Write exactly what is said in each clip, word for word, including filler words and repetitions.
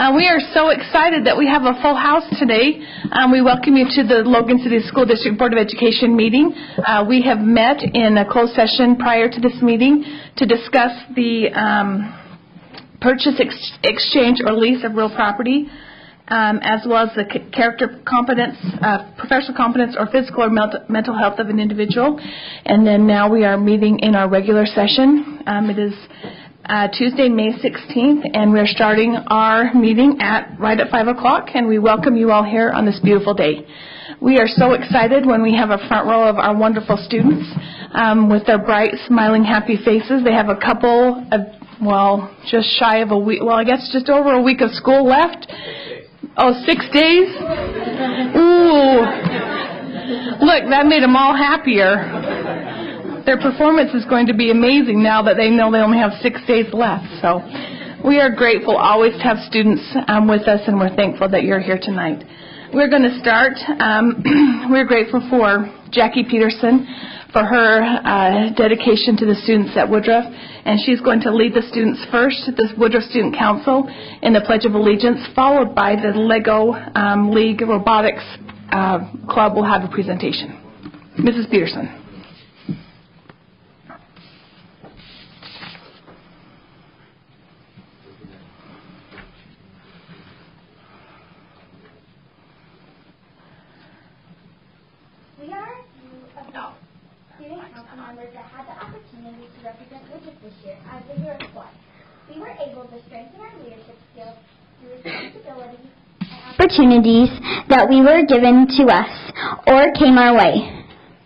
Uh, we are so excited that we have a full house today. Um, we welcome you to the Logan City School District Board of Education meeting. Uh, we have met in a closed session prior to this meeting to discuss the um, purchase, ex exchange, or lease of real property, um, as well as the character competence, uh, professional competence, or physical or mental health of an individual. And then now we are meeting in our regular session. Um, it is Uh, Tuesday, May sixteenth, and we're starting our meeting at right at five o'clock, and we welcome you all here on this beautiful day. We are so excited when we have a front row of our wonderful students um, with their bright, smiling, happy faces. They have a couple of, well, just shy of a week, well, I guess just over a week of school left. Oh, six days? Ooh. Look, that made them all happier. Their performance is going to be amazing now that they know they only have six days left. So we are grateful always to have students um, with us, and we're thankful that you're here tonight. We're going to start. Um, we're grateful for Jackie Peterson for her uh, dedication to the students at Woodruff, and she's going to lead the students first, the Woodruff Student Council, in the Pledge of Allegiance, followed by the Lego um, League Robotics uh, Club will have a presentation. Missus Peterson. Opportunities that we were given to us or came our way.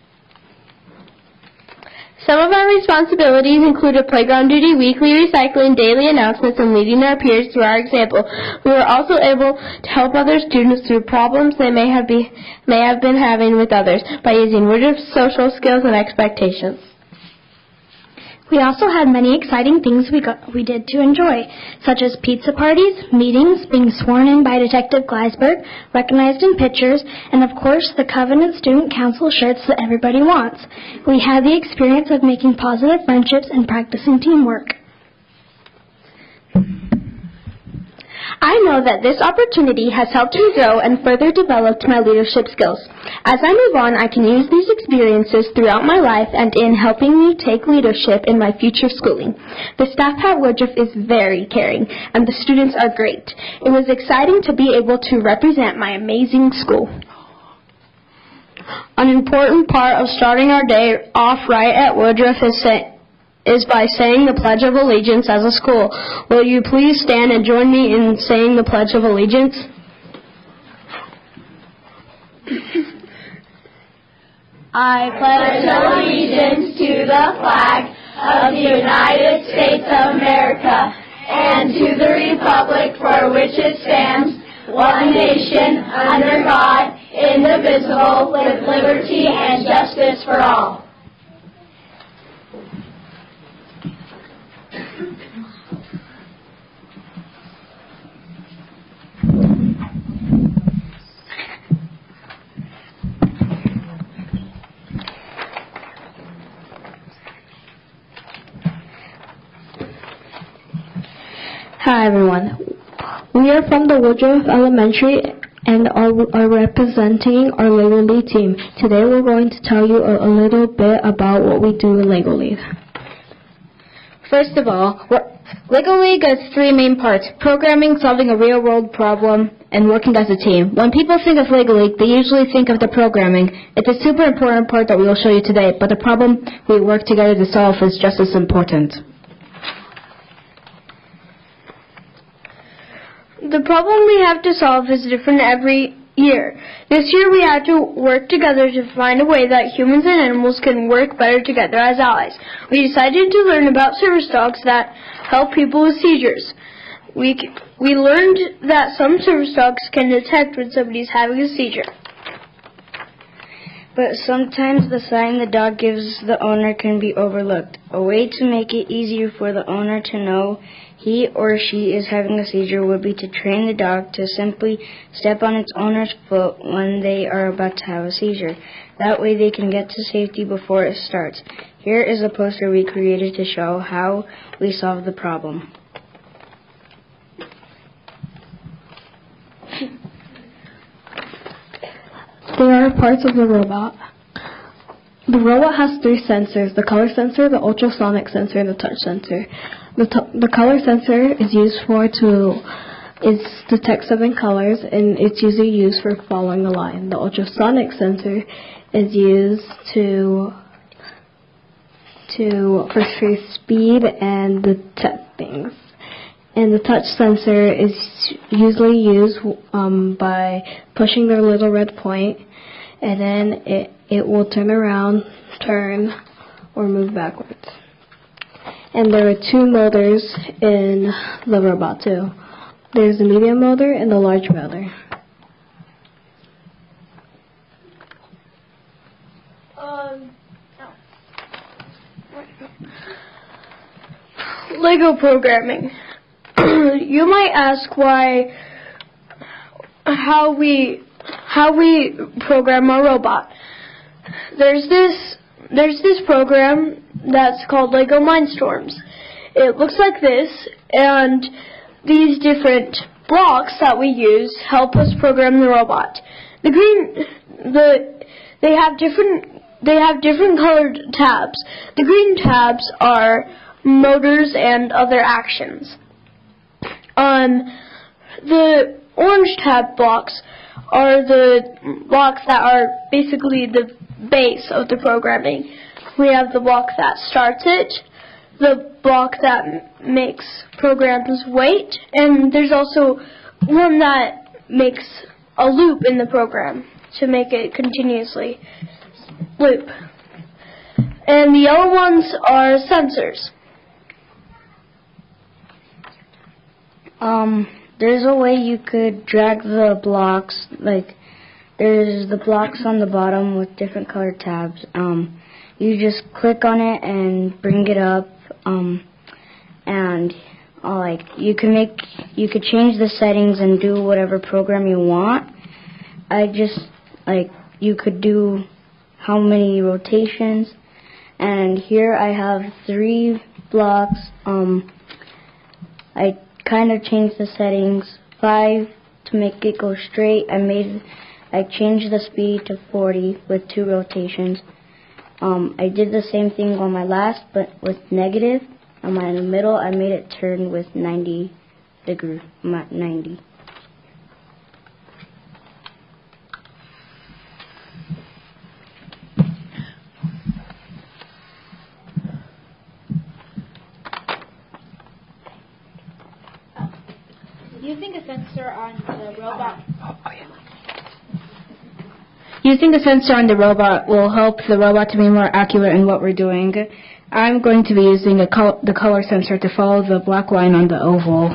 Some of our responsibilities included playground duty, weekly recycling, daily announcements, and leading our peers through our example. We were also able to help other students through problems they may have, be, may have been having with others by using Woodruff's social skills and expectations. We also had many exciting things we got, we did to enjoy, such as pizza parties, meetings, being sworn in by Detective Gleisberg, recognized in pictures, and of course the Covenant Student Council shirts that everybody wants. We had the experience of making positive friendships and practicing teamwork. I know that this opportunity has helped me grow and further developed my leadership skills. As I move on, I can use these experiences throughout my life and in helping me take leadership in my future schooling. The staff at Woodruff is very caring, and the students are great. It was exciting to be able to represent my amazing school. An important part of starting our day off right at Woodruff is saying is by saying the Pledge of Allegiance as a school. Will you please stand and join me in saying the Pledge of Allegiance? I pledge allegiance to the flag of the United States of America and to the republic for which it stands, one nation, under God, indivisible, with liberty and justice for all. Hi everyone. We are from the Woodruff Elementary and are, are representing our Lego League team. Today we're going to tell you a, a little bit about what we do in Lego League. First of all, Lego League has three main parts: programming, solving a real-world problem, and working as a team. When people think of Lego League, they usually think of the programming. It's a super important part that we will show you today, but the problem we work together to solve is just as important. The problem we have to solve is different every year. This year we had to work together to find a way that humans and animals can work better together as allies. We decided to learn about service dogs that help people with seizures. We, we learned that some service dogs can detect when somebody's having a seizure. But sometimes the sign the dog gives the owner can be overlooked. A way to make it easier for the owner to know he or she is having a seizure would be to train the dog to simply step on its owner's foot when they are about to have a seizure. That way they can get to safety before it starts. Here is a poster we created to show how we solve the problem. There are parts of the robot. The robot has three sensors: the color sensor, the ultrasonic sensor, and the touch sensor. The, t- the color sensor is used for to is detect seven colors, and it's usually used for following a line. The ultrasonic sensor is used to to for speed and detect things. And the touch sensor is usually used um, by pushing the little red point, and then it, it will turn around, turn, or move backwards. And there are two motors in the robot too. There's the medium motor and the large motor. Um, Lego programming. You might ask why, how we, how we program our robot. There's this, there's this program that's called Lego Mindstorms. It looks like this, and these different blocks that we use help us program the robot. The green, the, they have different, they have different colored tabs. The green tabs are motors and other actions. Um, the orange tab blocks are the blocks that are basically the base of the programming. We have the block that starts it, the block that makes programs wait, and there's also one that makes a loop in the program to make it continuously loop. And the yellow ones are sensors. Um, there's a way you could drag the blocks, like, there's the blocks on the bottom with different colored tabs. Um, you just click on it and bring it up, um, and, uh, like, you can make, you could change the settings and do whatever program you want. I just, like, you could do how many rotations, and here I have three blocks. um, I kind of changed the settings. Five to make it go straight. I made I changed the speed to forty with two rotations. Um, I did the same thing on my last, but with negative. On my in the middle, I made it turn with ninety degree. I'm at ninety. Using a sensor on the robot. Oh, yeah. Using a sensor on the robot will help the robot to be more accurate in what we're doing. I'm going to be using a col- the color sensor to follow the black line on the oval.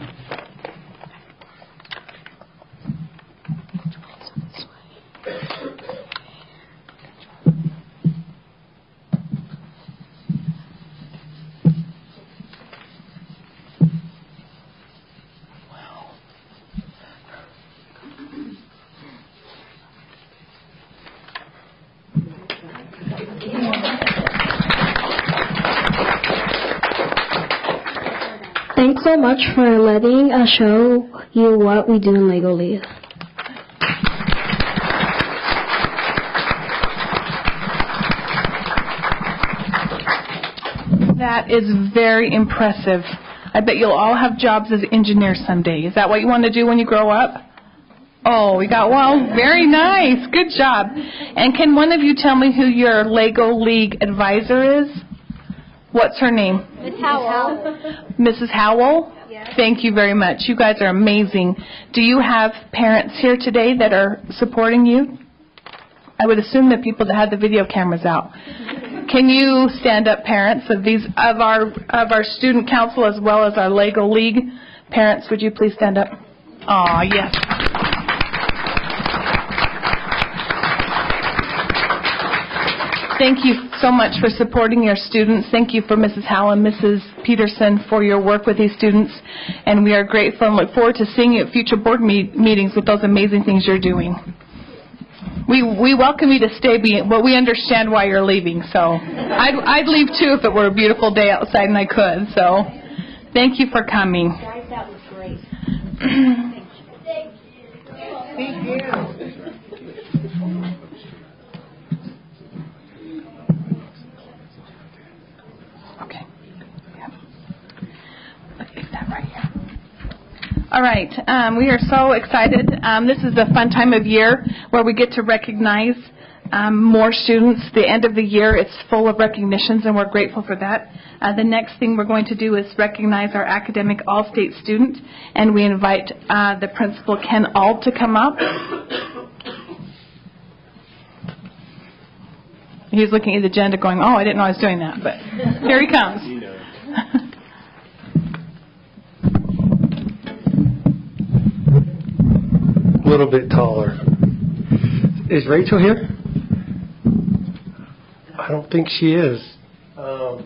Thanks so much for letting us show you what we do in Lego League. That is very impressive. I bet you'll all have jobs as engineers someday. Is that what you want to do when you grow up? Oh, we got one. Very nice. Good job. And can one of you tell me who your Lego League advisor is? What's her name? Miss Howell. Missus Howell? Yes. Thank you very much. You guys are amazing. Do you have parents here today that are supporting you? I would assume that people that have the video cameras out. Can you stand up, parents of these of our of our student council as well as our Lego League parents? Would you please stand up? Aw, yes. Thank you so much for supporting your students. Thank you for Missus Howell and Missus Peterson for your work with these students. And we are grateful and look forward to seeing you at future board meet meetings with those amazing things you're doing. We we welcome you to stay, but we understand why you're leaving. So I'd, I'd leave too if it were a beautiful day outside and I could. So thank you for coming. Guys, that was great. Thank you. Thank you. Okay. Yeah. Let's leave that right here. All right. Um, we are so excited. Um, this is a fun time of year where we get to recognize um, more students. The end of the year, it's full of recognitions, and we're grateful for that. Uh, the next thing we're going to do is recognize our academic all-state student, and we invite uh, the principal, Ken Auld, to come up. He's looking at the agenda going, oh, I didn't know I was doing that, but here he comes. A little bit taller. Is Rachel here? I don't think she is. Um,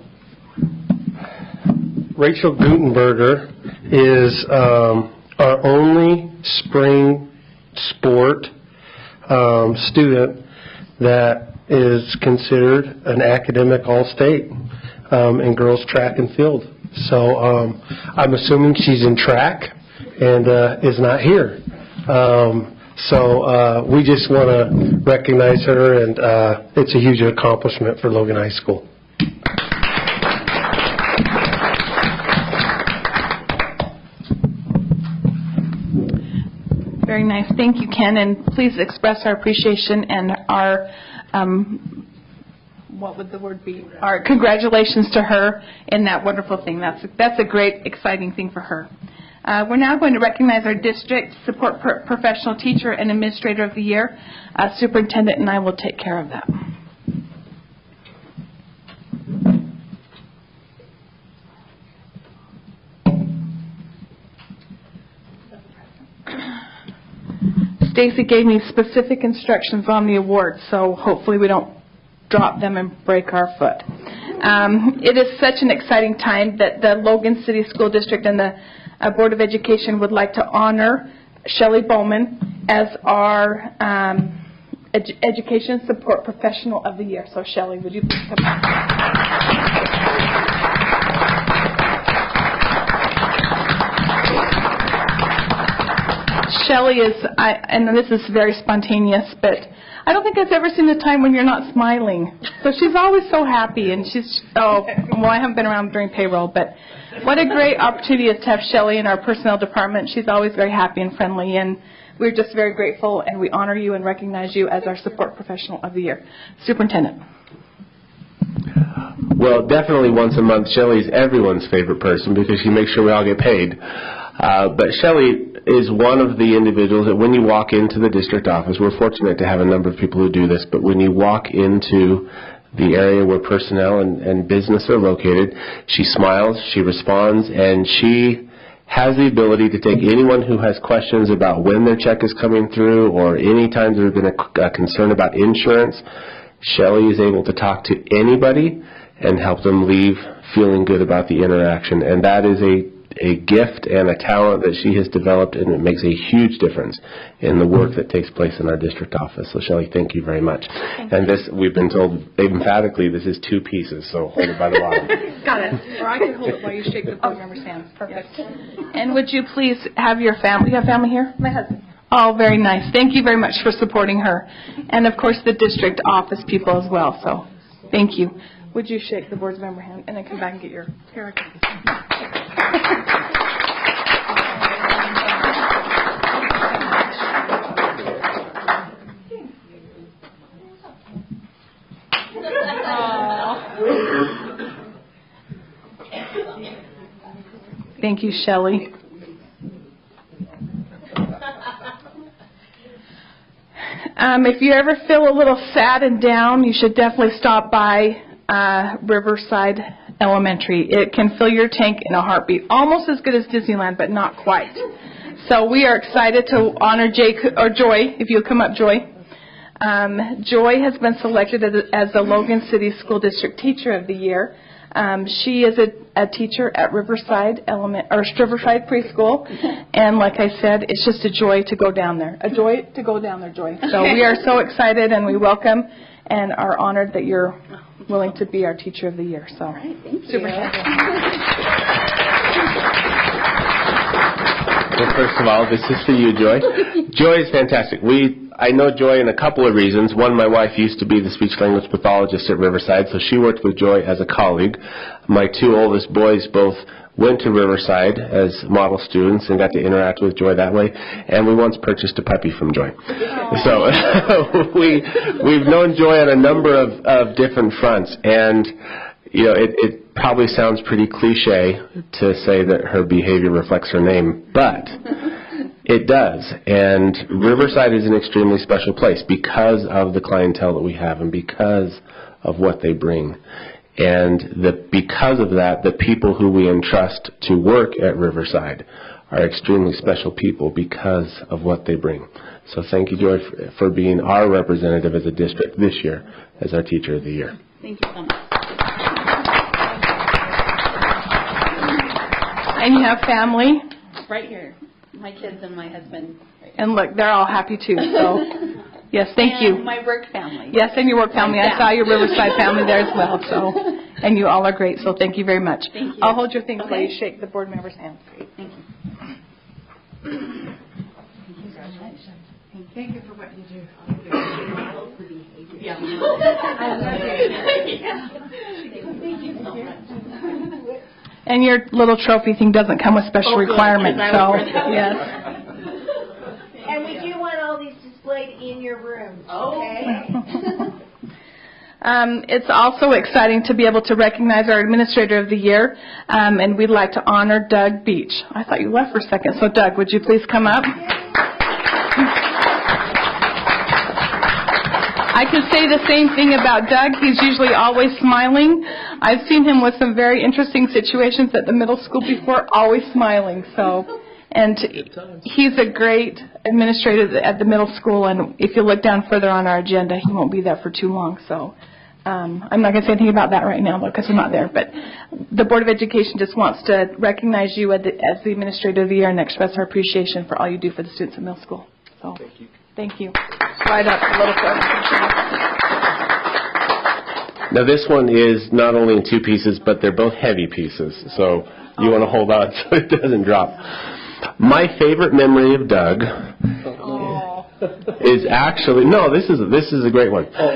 Rachel Gutenberger is um, our only spring sport um, student that is considered an academic all-state um, in girls track and field. So um, I'm assuming she's in track and uh, is not here. Um, so uh, we just want to recognize her, and uh, it's a huge accomplishment for Logan High School. Very nice. Thank you, Ken, and please express our appreciation and our, um, what would the word be? Our congratulations to her in that wonderful thing. That's, that's a great, exciting thing for her. Uh, we're now going to recognize our district support per professional teacher and administrator of the year. Uh, Superintendent and I will take care of that. Stacy gave me specific instructions on the award, so hopefully we don't drop them and break our foot. Um, it is such an exciting time that the Logan City School District and the uh, Board of Education would like to honor Shelley Bowman as our um, ed Education Support Professional of the Year. So Shelley, would you please come back? Shelley is, I, and this is very spontaneous, but I don't think I've ever seen a time when you're not smiling. So she's always so happy, and she's, oh, well, I haven't been around during payroll, but what a great opportunity it is to have Shelley in our personnel department. She's always very happy and friendly, and we're just very grateful, and we honor you and recognize you as our support professional of the year. Superintendent. Well, definitely once a month, Shelley's everyone's favorite person because she makes sure we all get paid. Uh, but Shelley is one of the individuals that when you walk into the district office, we're fortunate to have a number of people who do this, but when you walk into the area where personnel and, and business are located, she smiles, she responds, and she has the ability to take anyone who has questions about when their check is coming through or any time there's been a, a concern about insurance. Shelley is able to talk to anybody and help them leave feeling good about the interaction, and that is a a gift and a talent that she has developed, and it makes a huge difference in the work that takes place in our district office. So, Shelley, thank you very much. Thank and this, we've been told emphatically, this is two pieces, so hold it by the bottom. Got it. Or I can hold it while you shake the board member's hands. Perfect. Yes. And would you please have your family, you have family here? My husband. Oh, very nice. Thank you very much for supporting her. And, of course, the district office people as well, so thank you. Would you shake the board's member hand and then come back and get your hair? Thank you, Shelley. Um, if you ever feel a little sad and down, you should definitely stop by uh, Riverside Elementary. It can fill your tank in a heartbeat. Almost as good as Disneyland, but not quite. So we are excited to honor Jay, or Joy, if you'll come up, Joy. Um, Joy has been selected as, as the Logan City School District Teacher of the Year. Um, she is a, a teacher at Riverside Element or Riverside Preschool, and like I said, it's just a joy to go down there. A joy to go down there, Joy. So we are so excited, and we welcome and are honored that you're willing to be our Teacher of the Year. So, all right, thank you. Super happy. Well, first of all, this is for you, Joy. Joy is fantastic. We, I know Joy in a couple of reasons. One, my wife used to be the speech-language pathologist at Riverside, so she worked with Joy as a colleague. My two oldest boys both went to Riverside as model students and got to interact with Joy that way. And we once purchased a puppy from Joy. Aww. So we, we've known Joy on a number of, of different fronts. And, you know, it, it probably sounds pretty cliche to say that her behavior reflects her name, but it does. And Riverside is an extremely special place because of the clientele that we have and because of what they bring. And the, because of that, the people who we entrust to work at Riverside are extremely special people because of what they bring. So thank you, Joy, for, for being our representative as a district this year as our Teacher of the Year. Thank you so much. And you have family? Right here. My kids and my husband. Right, and look, they're all happy too. So, yes, thank and you. my work family. Yes, and your work family. I saw your Riverside family there as well. So, and you all are great. So, thank you very much. Thank you. I'll hold your thing okay. while you shake the board members' hands. Great. Thank you. Congratulations. Thank you for what you do. Yeah. Thank you so much. And your little trophy thing doesn't come with special oh, requirements, so yes. And we do want all these displayed in your room. Okay. um, it's also exciting to be able to recognize our Administrator of the Year, um, and we'd like to honor Doug Beach. I thought you left for a second, so Doug, would you please come up? I could say the same thing about Doug. He's usually always smiling. I've seen him with some very interesting situations at the middle school before, always smiling. So, and he's a great administrator at the middle school, and if you look down further on our agenda, he won't be there for too long. So um, I'm not going to say anything about that right now because we're not there. But the Board of Education just wants to recognize you as the, as the Administrator of the Year and express our appreciation for all you do for the students at middle school. So, thank you. Thank you. Slide up a little further. Now this one is not only in two pieces, but they're both heavy pieces. So you want to hold on so it doesn't drop. My favorite memory of Doug oh. is actually, no, this is, this is a great one. Oh,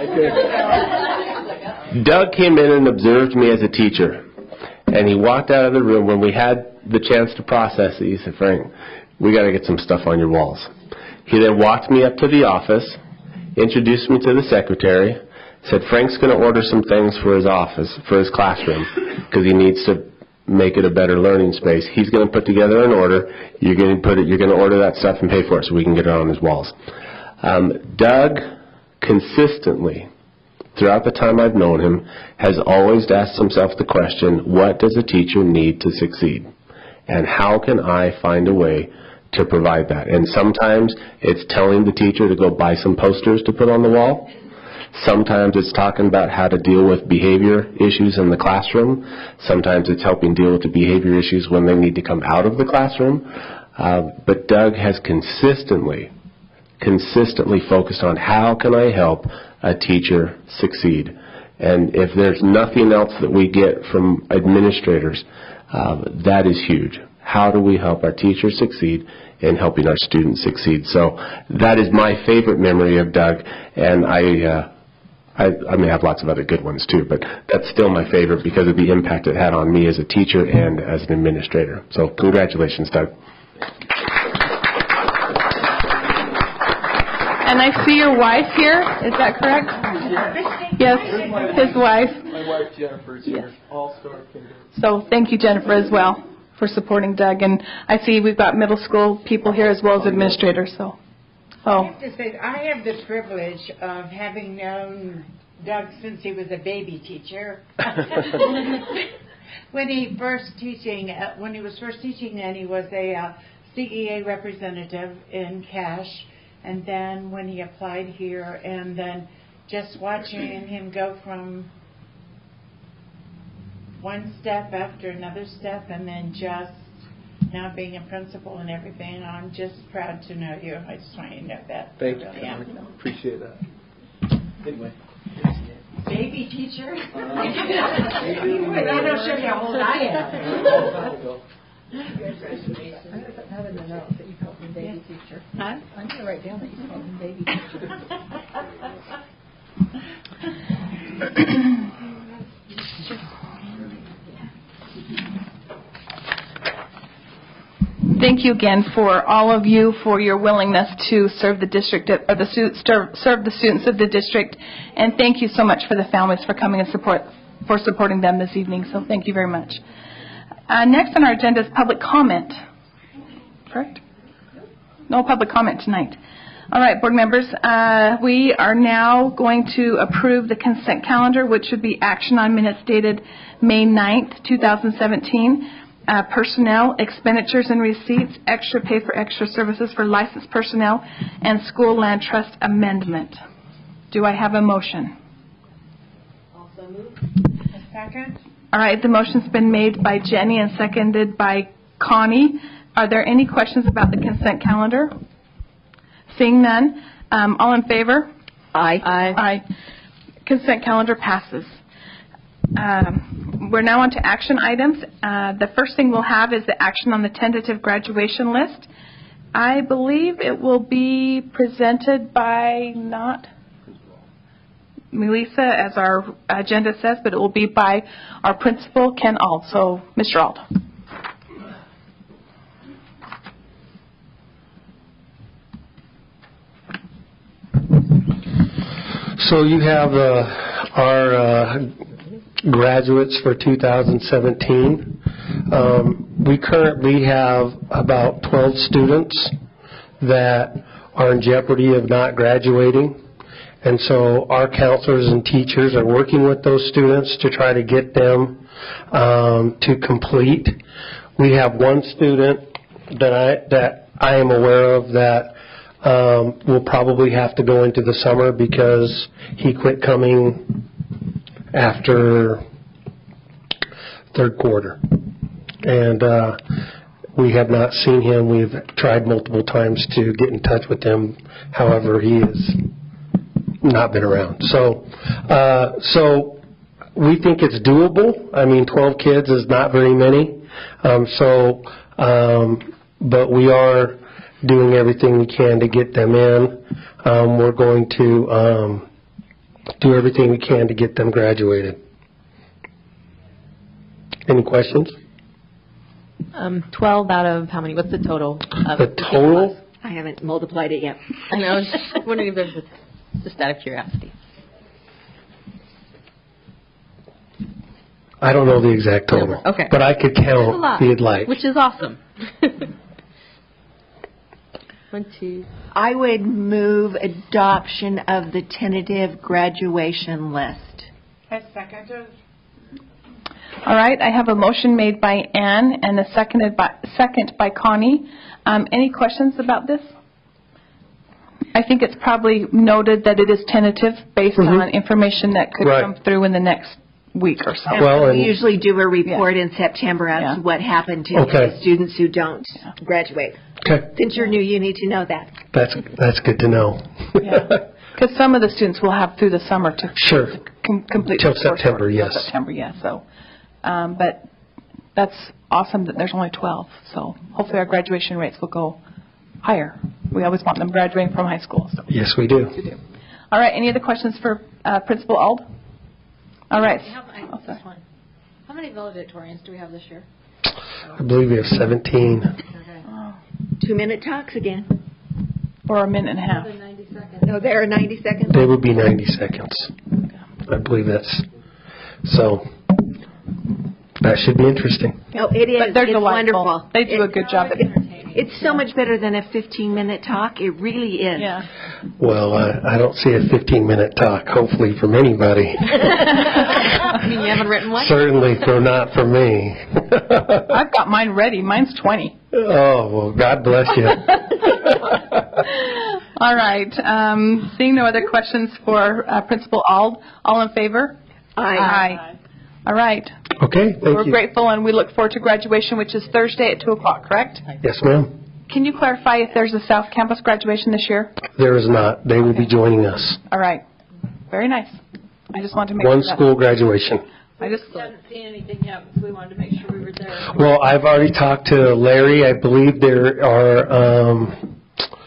okay. Doug came in and observed me as a teacher. And he walked out of the room when we had the chance to process it. He said, Frank, we got to get some stuff on your walls. He then walked me up to the office, introduced me to the secretary, said Frank's going to order some things for his office, for his classroom, because he needs to make it a better learning space. He's going to put together an order. You're going to put it. You're going to order that stuff and pay for it so we can get it on his walls. Um, Doug consistently, throughout the time I've known him, has always asked himself the question, what does a teacher need to succeed? And how can I find a way to provide that? And sometimes it's telling the teacher to go buy some posters to put on the wall. Sometimes it's talking about how to deal with behavior issues in the classroom. Sometimes it's helping deal with the behavior issues when they need to come out of the classroom. Uh, but Doug has consistently, consistently focused on how can I help a teacher succeed. And if there's nothing else that we get from administrators, uh, that is huge. How do we help our teachers succeed in helping our students succeed? So that is my favorite memory of Doug, and I, uh, I, I may have lots of other good ones too, but that's still my favorite because of the impact it had on me as a teacher and as an administrator. So congratulations, Doug. And I see your wife here. Is that correct? Yes, his wife. My wife Jennifer is here. Yes. All-star kinder. So thank you, Jennifer, as well, for supporting Doug. And I see we've got middle school people here as well as administrators. So, oh. I have to say, I have the privilege of having known Doug since he was a baby teacher. when he first teaching, uh, when he was first teaching, and he was a uh, C E A representative in Cache, and then when he applied here, and then just watching him go from one step after another step, and then just now being a principal and everything. I'm just proud to know you. I just want you to know that. Thank I really you. am. Appreciate that. Anyway. Baby teacher. Uh, I don't show you how old I am. Congratulations. the note that you called him baby teacher. Huh? I'm going to write down that you called him baby teacher. Thank you again for all of you for your willingness to serve the district, or the students, serve the students of the district, and thank you so much for the families for coming and support for supporting them this evening. So thank you very much. Uh, next on our agenda is public comment. Correct? No public comment tonight. All right, board members, uh, we are now going to approve the consent calendar, which would be action on minutes dated May ninth, two thousand seventeen. Uh, personnel, expenditures and receipts, extra pay for extra services for licensed personnel, and school land trust amendment. Do I have a motion? Also moved. A second. All right, the motion's been made by Jenny and seconded by Connie. Are there any questions about the consent calendar? Seeing none, um, all in favor? Aye. Aye. Aye. Consent calendar passes. Um, we're now on to action items. Uh, the first thing we'll have is the action on the tentative graduation list. I believe it will be presented by not Melissa, as our agenda says, but it will be by our principal, Ken Auld. So, Mister Auld. So you have uh, our uh, graduates for two thousand seventeen. Um, we currently have about twelve students that are in jeopardy of not graduating. And so our counselors and teachers are working with those students to try to get them um, to complete. We have one student that I, that I am aware of that um, will probably have to go into the summer because he quit coming after third quarter. And uh, we have not seen him. We've tried multiple times to get in touch with him. However, he has not been around. So, uh, so we think it's doable. I mean, twelve kids is not very many. Um, so, um, but we are doing everything we can to get them in. Um, we're going to um, do everything we can to get them graduated. Any questions? Um, twelve out of how many? What's the total? Of the total? I haven't multiplied it yet. I know. I was just wondering if there's a, just out of curiosity. I don't know the exact total. Okay. But I could count if you'd like. Which is awesome. One, two. I would move adoption of the tentative graduation list. I second it. All right, I have a motion made by Ann and a seconded by, second by Connie. Um, any questions about this? I think it's probably noted that it is tentative based mm-hmm. on information that could right. come through in the next week or so. And well, we and usually do a report yeah. in September as yeah. to what happened to okay. the students who don't yeah. graduate. Okay. Since you're new, you need to know that. That's that's good to know. Yeah. Because some of the students will have through the summer to sure. com- complete Till the September, work. yes. Till September, yes. So, um, but that's awesome that there's only twelve. So hopefully our graduation rates will go higher. We always want them graduating from high school. So. Yes, we do. We do. All right. Any other questions for uh, Principal Auld? All right. I have, I have this one. How many valedictorians do we have this year? I believe we have seventeen. Okay. Oh. Two-minute talks again. Or a minute and a half. ninety seconds. No, there are ninety seconds. They would be ninety seconds. I believe that's so. That should be interesting. Oh, it is. But they're it's delightful. wonderful. They do it, a good job. It, it's so much better than a fifteen-minute talk. It really is. Yeah. Well, uh, I don't see a fifteen-minute talk, hopefully, from anybody. I mean, you haven't written one? Certainly for not for me. I've got mine ready. Mine's twenty. Oh, well, God bless you. All right. Um, seeing no other questions for uh, Principal Auld, all in favor? Aye. Aye. All right. Okay, thank We're you. grateful, and we look forward to graduation, which is Thursday at two o'clock, correct? Yes, ma'am. Can you clarify if there's a South Campus graduation this year? There is not. They will be joining us. All right. Very nice. I just wanted to make One sure that- school graduation. I just We haven't seen anything yet, so we wanted to make sure we were there. Well, I've already talked to Larry. I believe there are um,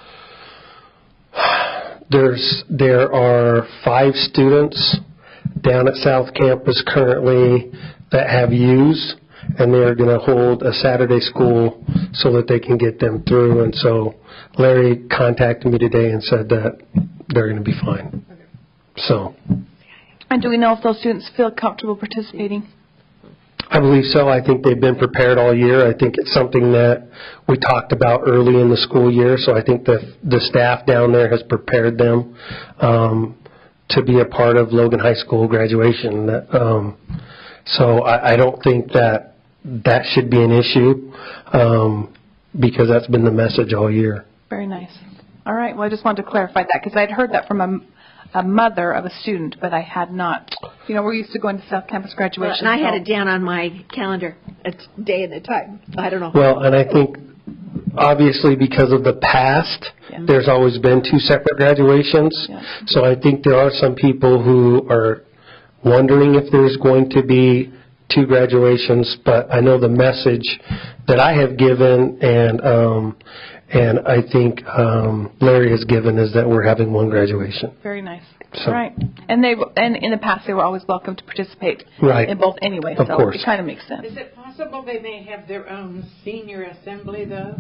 there's there are five students down at South Campus currently that have U's, and they're going to hold a Saturday school so that they can get them through. And so Larry contacted me today and said that they're going to be fine. So. And do we know if those students feel comfortable participating? I believe so. I think they've been prepared all year. I think it's something that we talked about early in the school year, so I think the the staff down there has prepared them um, to be a part of Logan High School graduation. Um, so I, I don't think that that should be an issue um, because that's been the message all year. Very nice. All right. Well, I just wanted to clarify that because I'd heard that from a a mother of a student, but I had not. You know, we're used to going to South Campus graduation. Well, and I had so. it down on my calendar, a day and a time. I don't know. Well, and I think obviously because of the past, yeah. there's always been two separate graduations. Yeah. So I think there are some people who are wondering if there's going to be two graduations, but I know the message that I have given and um, and I think um, Larry has given is that we're having one graduation. Very nice. So. Right. And they and in the past they were always welcome to participate right. in both anyway, of so course. it kind of makes sense. Is it possible they may have their own senior assembly, though?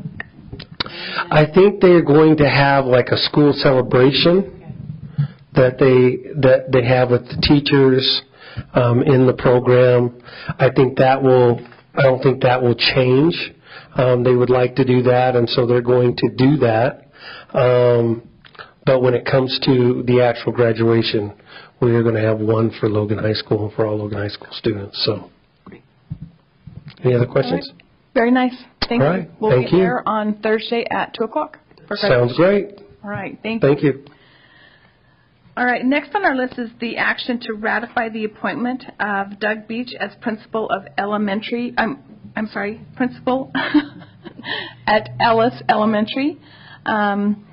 I think they're going to have like a school celebration okay. that they that they have with the teachers um, in the program. I think that will. I don't think that will change. Um, they would like to do that, and so they're going to do that. Um, but when it comes to the actual graduation, we are going to have one for Logan High School and for all Logan High School students. So, any other questions? Right. Very nice. Thank all right. you. We'll Thank be you. there on Thursday at two o'clock. Sounds great. All right. Thank, Thank you. you. All right. Next on our list is the action to ratify the appointment of Doug Beach as principal of elementary. I'm I'm sorry, principal at Ellis Elementary. Um,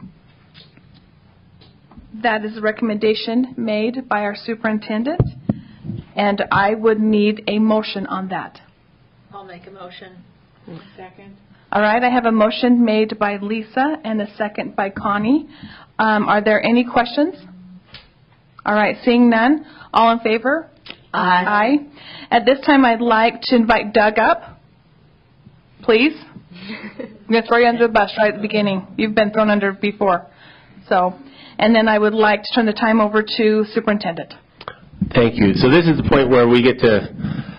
that is a recommendation made by our superintendent, and I would need a motion on that. I'll make a motion. Second. All right. I have a motion made by Lisa and a second by Connie. Um, are there any questions? All right. Seeing none, all in favor? Aye. Aye. At this time, I'd like to invite Doug up. Please. I'm going to throw you under the bus right at the beginning. You've been thrown under before. So, and then I would like to turn the time over to Superintendent. Thank you. So this is the point where we get to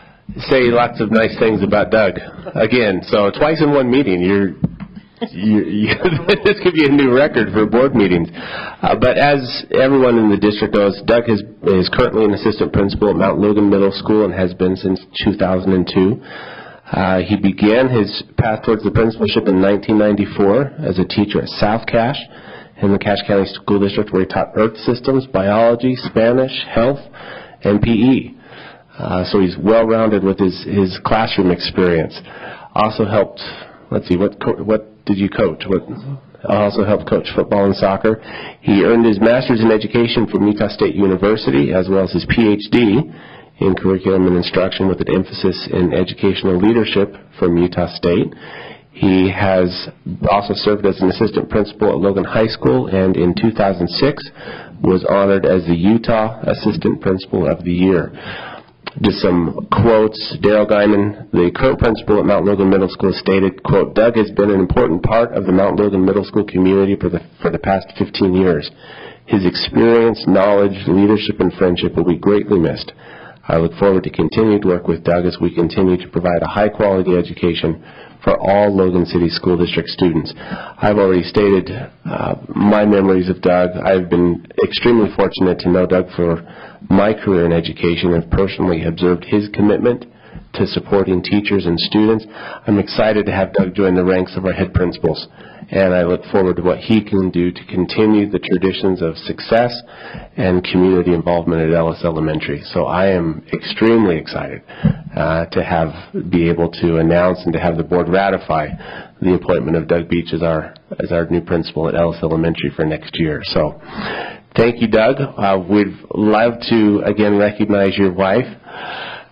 say lots of nice things about Doug. Again, so twice in one meeting. You're, you, you, this could be a new record for board meetings. Uh, but as everyone in the district knows, Doug is, is currently an assistant principal at Mount Logan Middle School and has been since two thousand two. Uh, he began his path towards the principalship in nineteen ninety-four as a teacher at South Cache in the Cache County School District, where he taught earth systems, biology, Spanish, health, and P E. Uh, so he's well-rounded with his, his classroom experience. Also helped, let's see, what co- what did you coach? What also helped coach football and soccer. He earned his master's in education from Utah State University, as well as his P H D in curriculum and instruction with an emphasis in educational leadership from Utah State. He has also served as an assistant principal at Logan High School, and in two thousand six was honored as the Utah Assistant Principal of the Year. Just some quotes. Daryl Guyman, the current principal at Mount Logan Middle School, stated, quote, "Doug has been an important part of the Mount Logan Middle School community for the, for the past fifteen years. His experience, knowledge, leadership, and friendship will be greatly missed. I look forward to continued work with Doug as we continue to provide a high-quality education for all Logan City School District students." I've already stated uh, my memories of Doug. I've been extremely fortunate to know Doug for my career in education and personally observed his commitment to supporting teachers and students. I'm excited to have Doug join the ranks of our head principals, and I look forward to what he can do to continue the traditions of success and community involvement at Ellis Elementary. So I am extremely excited uh, to have be able to announce and to have the board ratify the appointment of Doug Beach as our as our new principal at Ellis Elementary for next year. So thank you, Doug. Uh, we'd love to again recognize your wife,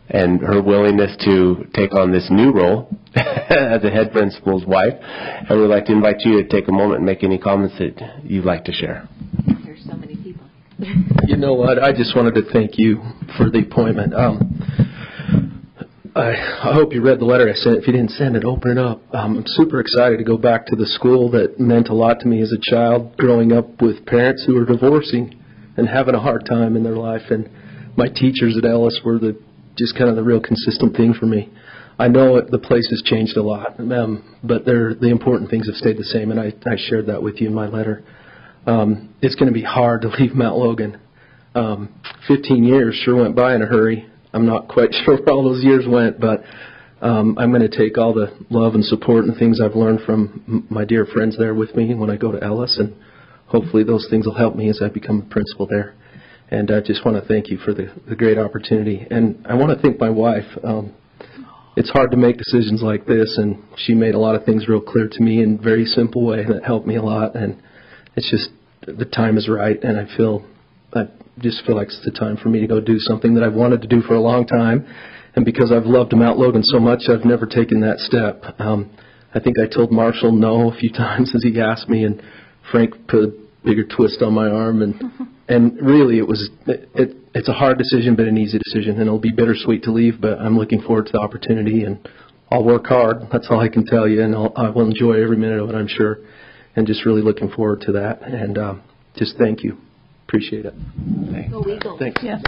and her willingness to take on this new role as a head principal's wife. And we'd like to invite you to take a moment and make any comments that you'd like to share. There's so many people. You know what? I just wanted to thank you for the appointment. Um, I, I hope you read the letter I sent. If you didn't send it, open it up. Um, I'm super excited to go back to the school that meant a lot to me as a child, growing up with parents who were divorcing and having a hard time in their life. And my teachers at Ellis were the just kind of the real consistent thing for me. I know it, the place has changed a lot, um, but they're, the important things have stayed the same, and I, I shared that with you in my letter. Um, it's going to be hard to leave Mount Logan. Um, fifteen years sure went by in a hurry. I'm not quite sure where all those years went, but um, I'm going to take all the love and support and things I've learned from m- my dear friends there with me when I go to Ellis, and hopefully those things will help me as I become a principal there. And I just want to thank you for the, the great opportunity. And I want to thank my wife. Um, it's hard to make decisions like this, and she made a lot of things real clear to me in a very simple way that helped me a lot. And it's just the time is right, and I feel I just feel like it's the time for me to go do something that I've wanted to do for a long time. And because I've loved Mount Logan so much, I've never taken that step. Um, I think I told Marshall no a few times as he asked me, and Frank put a bigger twist on my arm. And and really, it was it, it, it's a hard decision, but an easy decision. And it'll be bittersweet to leave, but I'm looking forward to the opportunity, and I'll work hard. That's all I can tell you, and I'll, I will enjoy every minute of it, I'm sure. And just really looking forward to that. And um, just thank you. Appreciate it. Go Eagles. Thanks. Yes.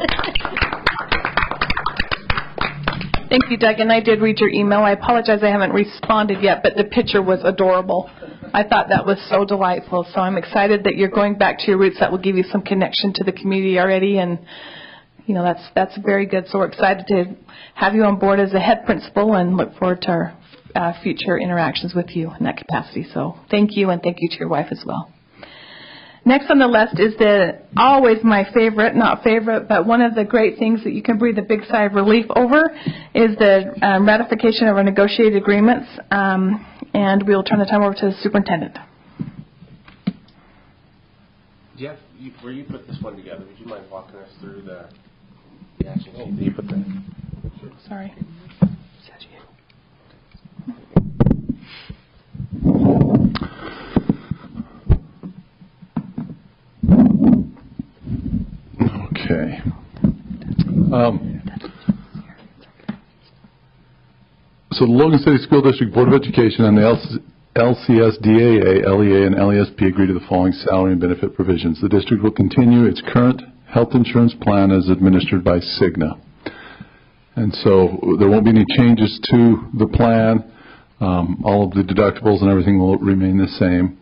Thank you, Doug. And I did read your email. I apologize I haven't responded yet, but the picture was adorable. I thought that was so delightful. So I'm excited that you're going back to your roots. That will give you some connection to the community already. And, you know, that's that's very good. So we're excited to have you on board as a head principal and look forward to our uh, future interactions with you in that capacity. So thank you, and thank you to your wife as well. Next on the list is the always my favorite, not favorite, but one of the great things that you can breathe a big sigh of relief over is the um, ratification of our negotiated agreements. Um, and we'll turn the time over to the superintendent. Jeff, you, where you put this one together, would you mind walking us through the, the action sheet that you put there? Sorry. Okay. Um, so the Logan City School District Board of Education and the L C S D A A, L E A, and L E S P agree to the following salary and benefit provisions. The district will continue its current health insurance plan as administered by Cigna. And so there won't be any changes to the plan. Um, all of the deductibles and everything will remain the same.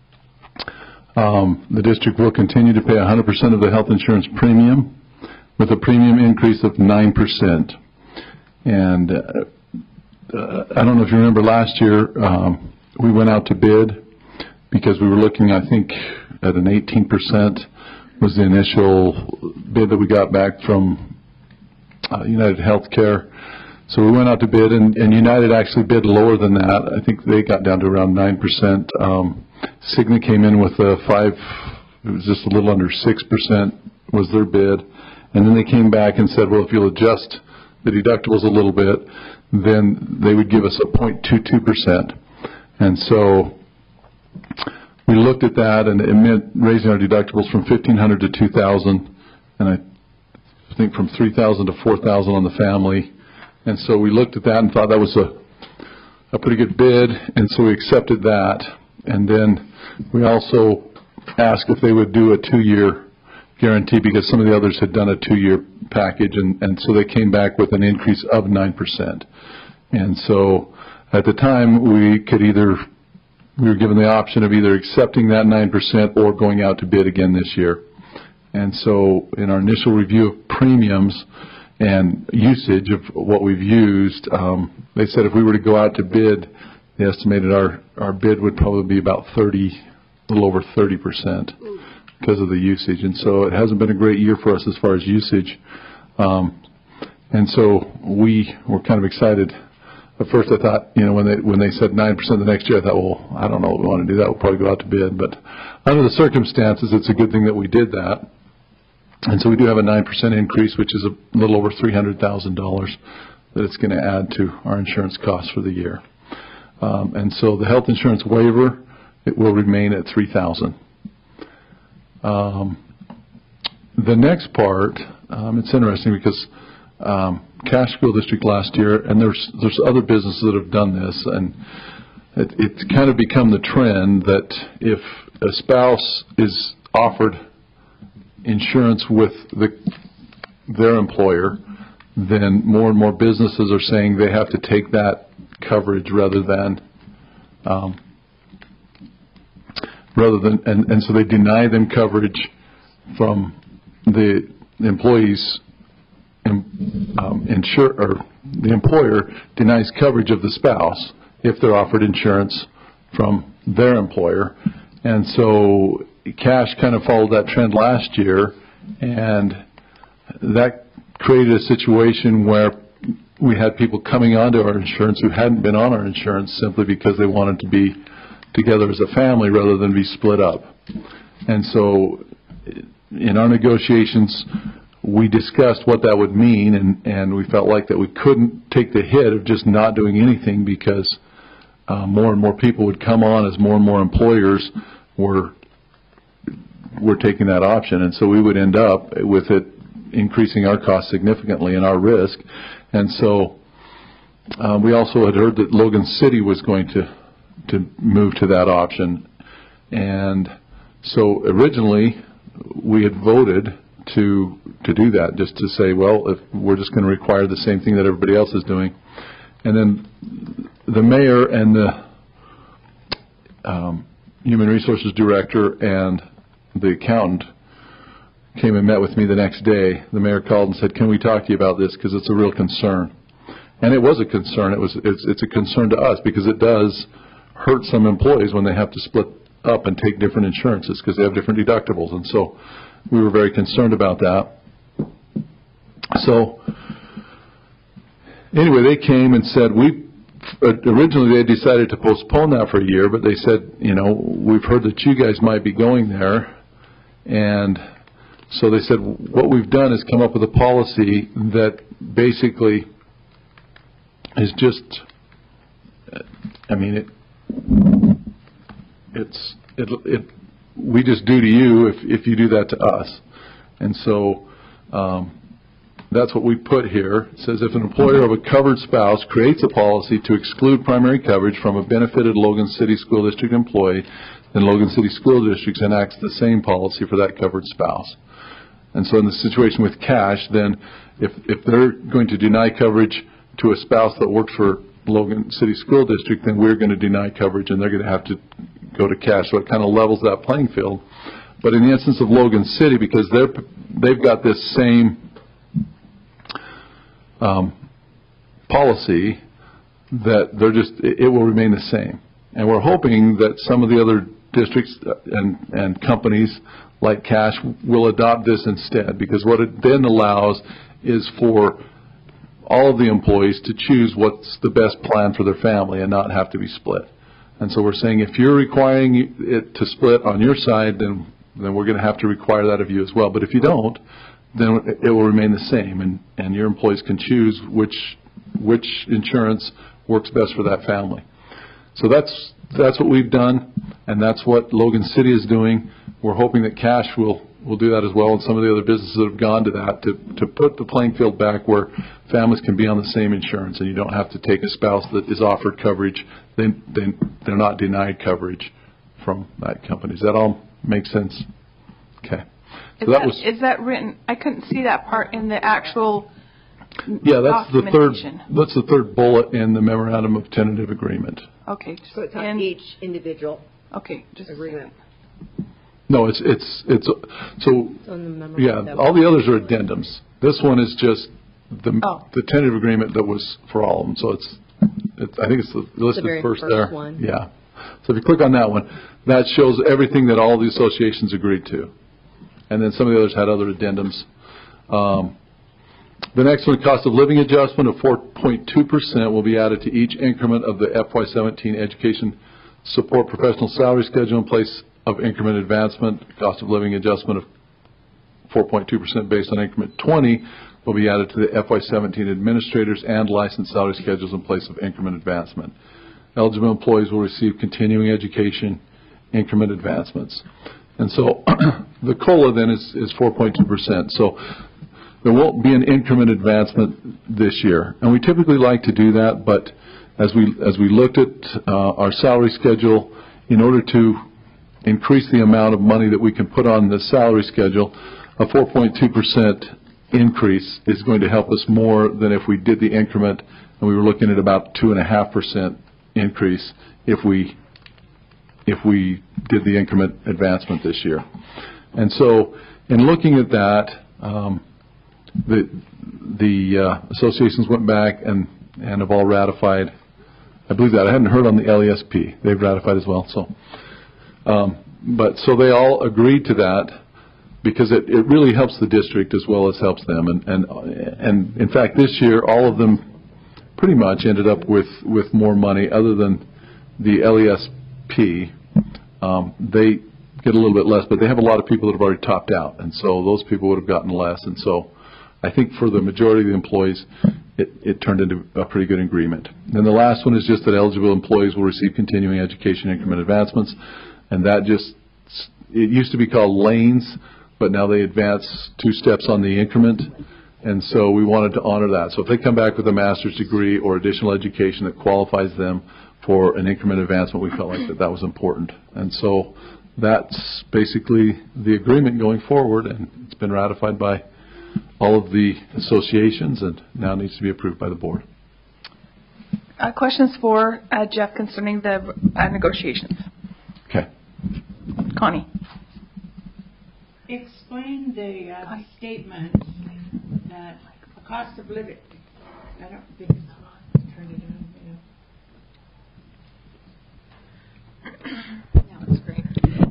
Um, the district will continue to pay one hundred percent of the health insurance premium with a premium increase of nine percent. And uh, uh, I don't know if you remember last year, um, we went out to bid because we were looking, I think, at an eighteen percent was the initial bid that we got back from uh, United Healthcare. So we went out to bid, and, and United actually bid lower than that. I think they got down to around nine percent. Um, Cigna came in with a five, it was just a little under six percent was their bid. And then they came back and said, well, if you'll adjust the deductibles a little bit, then they would give us a zero point two two percent. And so we looked at that, and it meant raising our deductibles from fifteen hundred dollars to two thousand dollars, and I think from three thousand dollars to four thousand dollars on the family. And so we looked at that and thought that was a, a pretty good bid, and so we accepted that. And then we also asked if they would do a two-year guarantee because some of the others had done a two-year package, and, and so they came back with an increase of nine percent. And so at the time, we could either, we were given the option of either accepting that nine percent or going out to bid again this year. And so in our initial review of premiums and usage of what we've used, um, they said if we were to go out to bid, they estimated our, our bid would probably be about thirty, a little over thirty percent because of the usage. And so it hasn't been a great year for us as far as usage. Um, and so we were kind of excited. At first I thought, you know, when they when they said nine percent the next year, I thought, well, I don't know what we want to do that. We'll probably go out to bid. But under the circumstances, it's a good thing that we did that. And so we do have a nine percent increase, which is a little over three hundred thousand dollars that it's going to add to our insurance costs for the year. Um, and so the health insurance waiver, it will remain at three thousand dollars. Um, the next part, um, it's interesting because um, Cache School District last year, and there's there's other businesses that have done this, and it, it's kind of become the trend that if a spouse is offered insurance with the, their employer, then more and more businesses are saying they have to take that coverage rather than um, rather than and, and so they deny them coverage from the employees um, insure or the employer denies coverage of the spouse if they're offered insurance from their employer. And so Cache kind of followed that trend last year, and that created a situation where we had people coming onto our insurance who hadn't been on our insurance simply because they wanted to be together as a family rather than be split up. And so in our negotiations, we discussed what that would mean, and, and we felt like that we couldn't take the hit of just not doing anything because uh, more and more people would come on as more and more employers were were taking that option. And so we would end up with it increasing our costs significantly and our risk. And so uh, we also had heard that Logan City was going to to move to that option. And so originally we had voted to to do that, just to say, well, if we're just going to require the same thing that everybody else is doing. And then the mayor and the um, human resources director and the accountant came and met with me the next day. The mayor called and said, can we talk to you about this, because it's a real concern. And it was a concern. It was it's, it's a concern to us because it does hurt some employees when they have to split up and take different insurances because they have different deductibles. And so we were very concerned about that. So anyway, they came and said, we originally they decided to postpone that for a year, but they said, you know, we've heard that you guys might be going there. And so they said, what we've done is come up with a policy that basically is just, I mean, it, it's, it, it, we just do to you if, if you do that to us. And so um, that's what we put here. It says, if an employer of a covered spouse creates a policy to exclude primary coverage from a benefited Logan City School District employee, then Logan City School District enacts the same policy for that covered spouse. And so in the situation with Cache, then if, if they're going to deny coverage to a spouse that works for Logan City School District, then we're going to deny coverage and they're going to have to go to Cache. So it kind of levels that playing field. But in the instance of Logan City, because they're, they've got this same um, policy, that they're just, it, it will remain the same. And we're hoping that some of the other districts and, and companies like Cache will adopt this instead, because what it then allows is for all of the employees to choose what's the best plan for their family and not have to be split. And so we're saying if you're requiring it to split on your side, then then we're going to have to require that of you as well. But if you don't, then it will remain the same, and, and your employees can choose which which insurance works best for that family. So that's that's what we've done, and that's what Logan City is doing. We're hoping that Cache will will do that as well, and some of the other businesses that have gone to that to to put the playing field back where families can be on the same insurance, and you don't have to take a spouse that is offered coverage. They, they they're not denied coverage from that company. Does that all make sense? Okay. So is, that, that was is that written? I couldn't see that part in the actual. Yeah, that's the third. That's the third bullet in the memorandum of tentative agreement. Okay. So it's on each individual. Okay, just agreement. No, it's it's it's so yeah. All the others are addendums. This one is just the oh. the tentative agreement that was for all of them. So it's, it's I think it's the listed the very first, first there. One. Yeah. So if you click on that one, that shows everything that all the associations agreed to, and then some of the others had other addendums. Um, the next one, cost of living adjustment of four point two percent will be added to each increment of the F Y seventeen education support professional salary schedule in place of increment advancement. Cost of living adjustment of four point two percent based on increment twenty will be added to the F Y seventeen administrators and licensed salary schedules in place of increment advancement. Eligible employees will receive continuing education increment advancements. And so the COLA then is, is four point two percent. So there won't be an increment advancement this year. And we typically like to do that, but as we, as we looked at uh, our salary schedule, in order to increase the amount of money that we can put on the salary schedule, a four point two percent increase is going to help us more than if we did the increment, and we were looking at about two point five percent increase if we if we did the increment advancement this year. And so in looking at that, um, the the uh, associations went back and, and have all ratified. I believe that. I hadn't heard on the L E S P. They've ratified as well. So, um, but so they all agreed to that, because it, it really helps the district as well as helps them. And, and, and in fact, this year, all of them pretty much ended up with, with more money other than the L E S P. Um, they get a little bit less, but they have a lot of people that have already topped out. And so those people would have gotten less. And so I think for the majority of the employees, it, it turned into a pretty good agreement. And the last one is just that eligible employees will receive continuing education increment advancements. And that just, it used to be called lanes, but now they advance two steps on the increment, and so we wanted to honor that. So if they come back with a master's degree or additional education that qualifies them for an increment advancement, we felt like that that was important. And so that's basically the agreement going forward, and it's been ratified by all of the associations and now needs to be approved by the board. Uh, questions for uh, Jeff concerning the uh, negotiations? Okay. Connie. Explain the uh, statement that the cost of living. I don't think it's turned it on. Now it's great.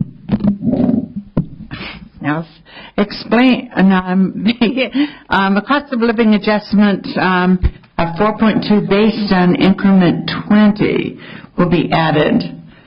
Now, explain um, um, the cost of living adjustment um, of four point two based on increment twenty will be added.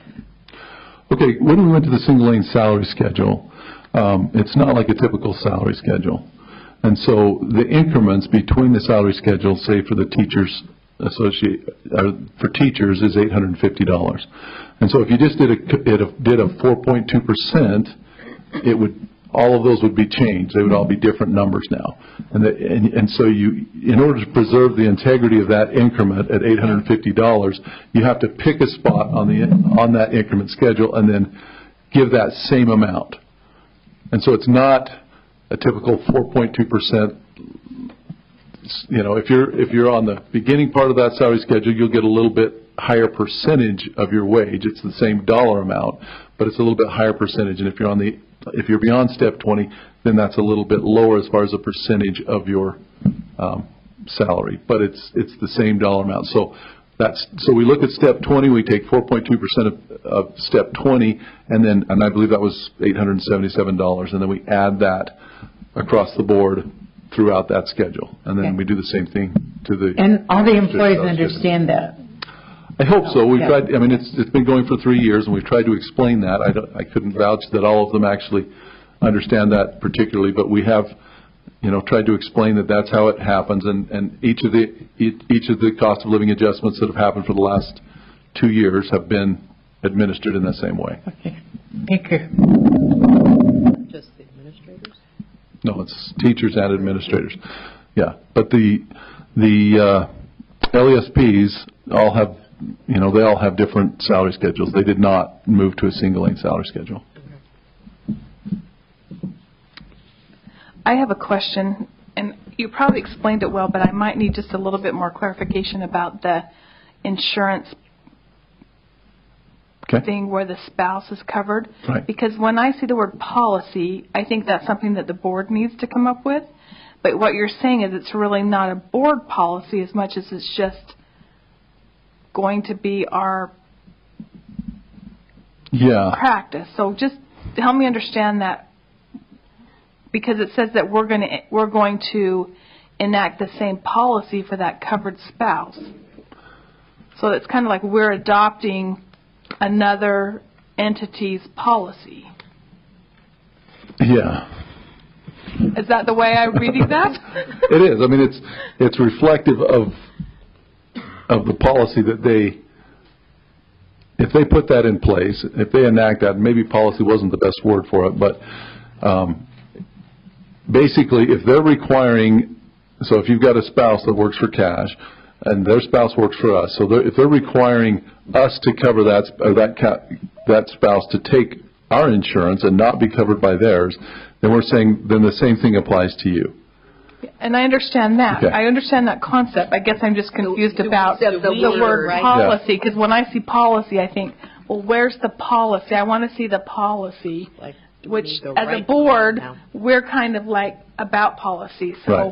Okay, when we went to the single lane salary schedule, um, it's not like a typical salary schedule. And so the increments between the salary schedule, say for the teachers associate, uh, for teachers is eight hundred fifty dollars. And so if you just did a, did a four point two percent, it would, all of those would be changed. They would all be different numbers now. And, the, and, and so you, in order to preserve the integrity of that increment at eight hundred fifty dollars, you have to pick a spot on the, on that increment schedule and then give that same amount. And so it's not a typical four point two percent. You know, if you're, if you're on the beginning part of that salary schedule, you'll get a little bit higher percentage of your wage. It's the same dollar amount, but it's a little bit higher percentage. And if you're on the, if you're beyond step twenty, then that's a little bit lower as far as a percentage of your um, salary. But it's it's the same dollar amount. So that's, so we look at step twenty. We take four point two percent of, of step twenty, and then, and I believe that was eight hundred seventy-seven dollars, and then we add that across the board throughout that schedule, and then okay. we do the same thing to the. And all the employees understand that. I hope so. We've yeah. tried. I mean, it's it's been going for three years, and we've tried to explain that. I don't, I couldn't vouch that all of them actually understand that particularly, but we have, you know, tried to explain that that's how it happens, and and each of the each of the cost of living adjustments that have happened for the last two years have been administered in the same way. Okay. Thank you. Just the administrators? No, it's teachers and administrators. Yeah, but the the uh, L E S Ps all have. You know, they all have different salary schedules. They did not move to a single lane salary schedule. I have a question, and you probably explained it well, but I might need just a little bit more clarification about the insurance okay. thing where the spouse is covered. Right. Because when I see the word policy, I think that's something that the board needs to come up with. But what you're saying is it's really not a board policy as much as it's just going to be our yeah. practice. So just help me understand that, because it says that we're going to we're going to enact the same policy for that covered spouse. So it's kind of like we're adopting another entity's policy. Yeah. Is that the way I'm reading that? It is. I mean, it's it's reflective of of the policy that they, if they put that in place, if they enact that, maybe policy wasn't the best word for it, but um, basically, if they're requiring, so if you've got a spouse that works for Cash, and their spouse works for us, so they're, if they're requiring us to cover that or that ca- that spouse to take our insurance and not be covered by theirs, then we're saying then the same thing applies to you. And I understand that. Okay. I understand that concept. I guess I'm just confused Do- do about we- the, the the word right? policy, because when I see policy, I think, well, where's the policy? I want to see the policy, Like, we which need the as right a board, now. we're kind of like about policy. So Right.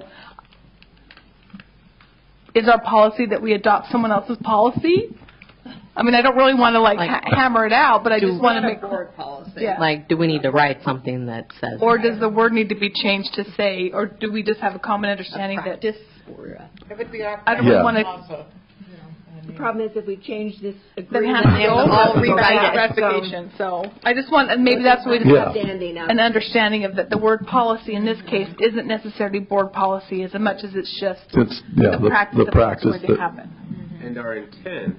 is our policy that we adopt someone else's policy? I mean, I don't really want to like, Like- ha- hammer it out, but I Do- just want to make board policy. Yeah. Like, do we need to write something that says? Or does the word need to be changed to say, or do we just have a common understanding that? Practice or, uh, It would be our I don't Yeah. really want to. also. The problem is if we change this Then agreement. have to go then all we'll rewrite have ratification. So I just want, and maybe that's what we Yeah. Understanding of. an understanding of that the word policy in this case isn't necessarily board policy as much as it's just It's yeah, the the, practice the of what's practice going to that happen. And our intent,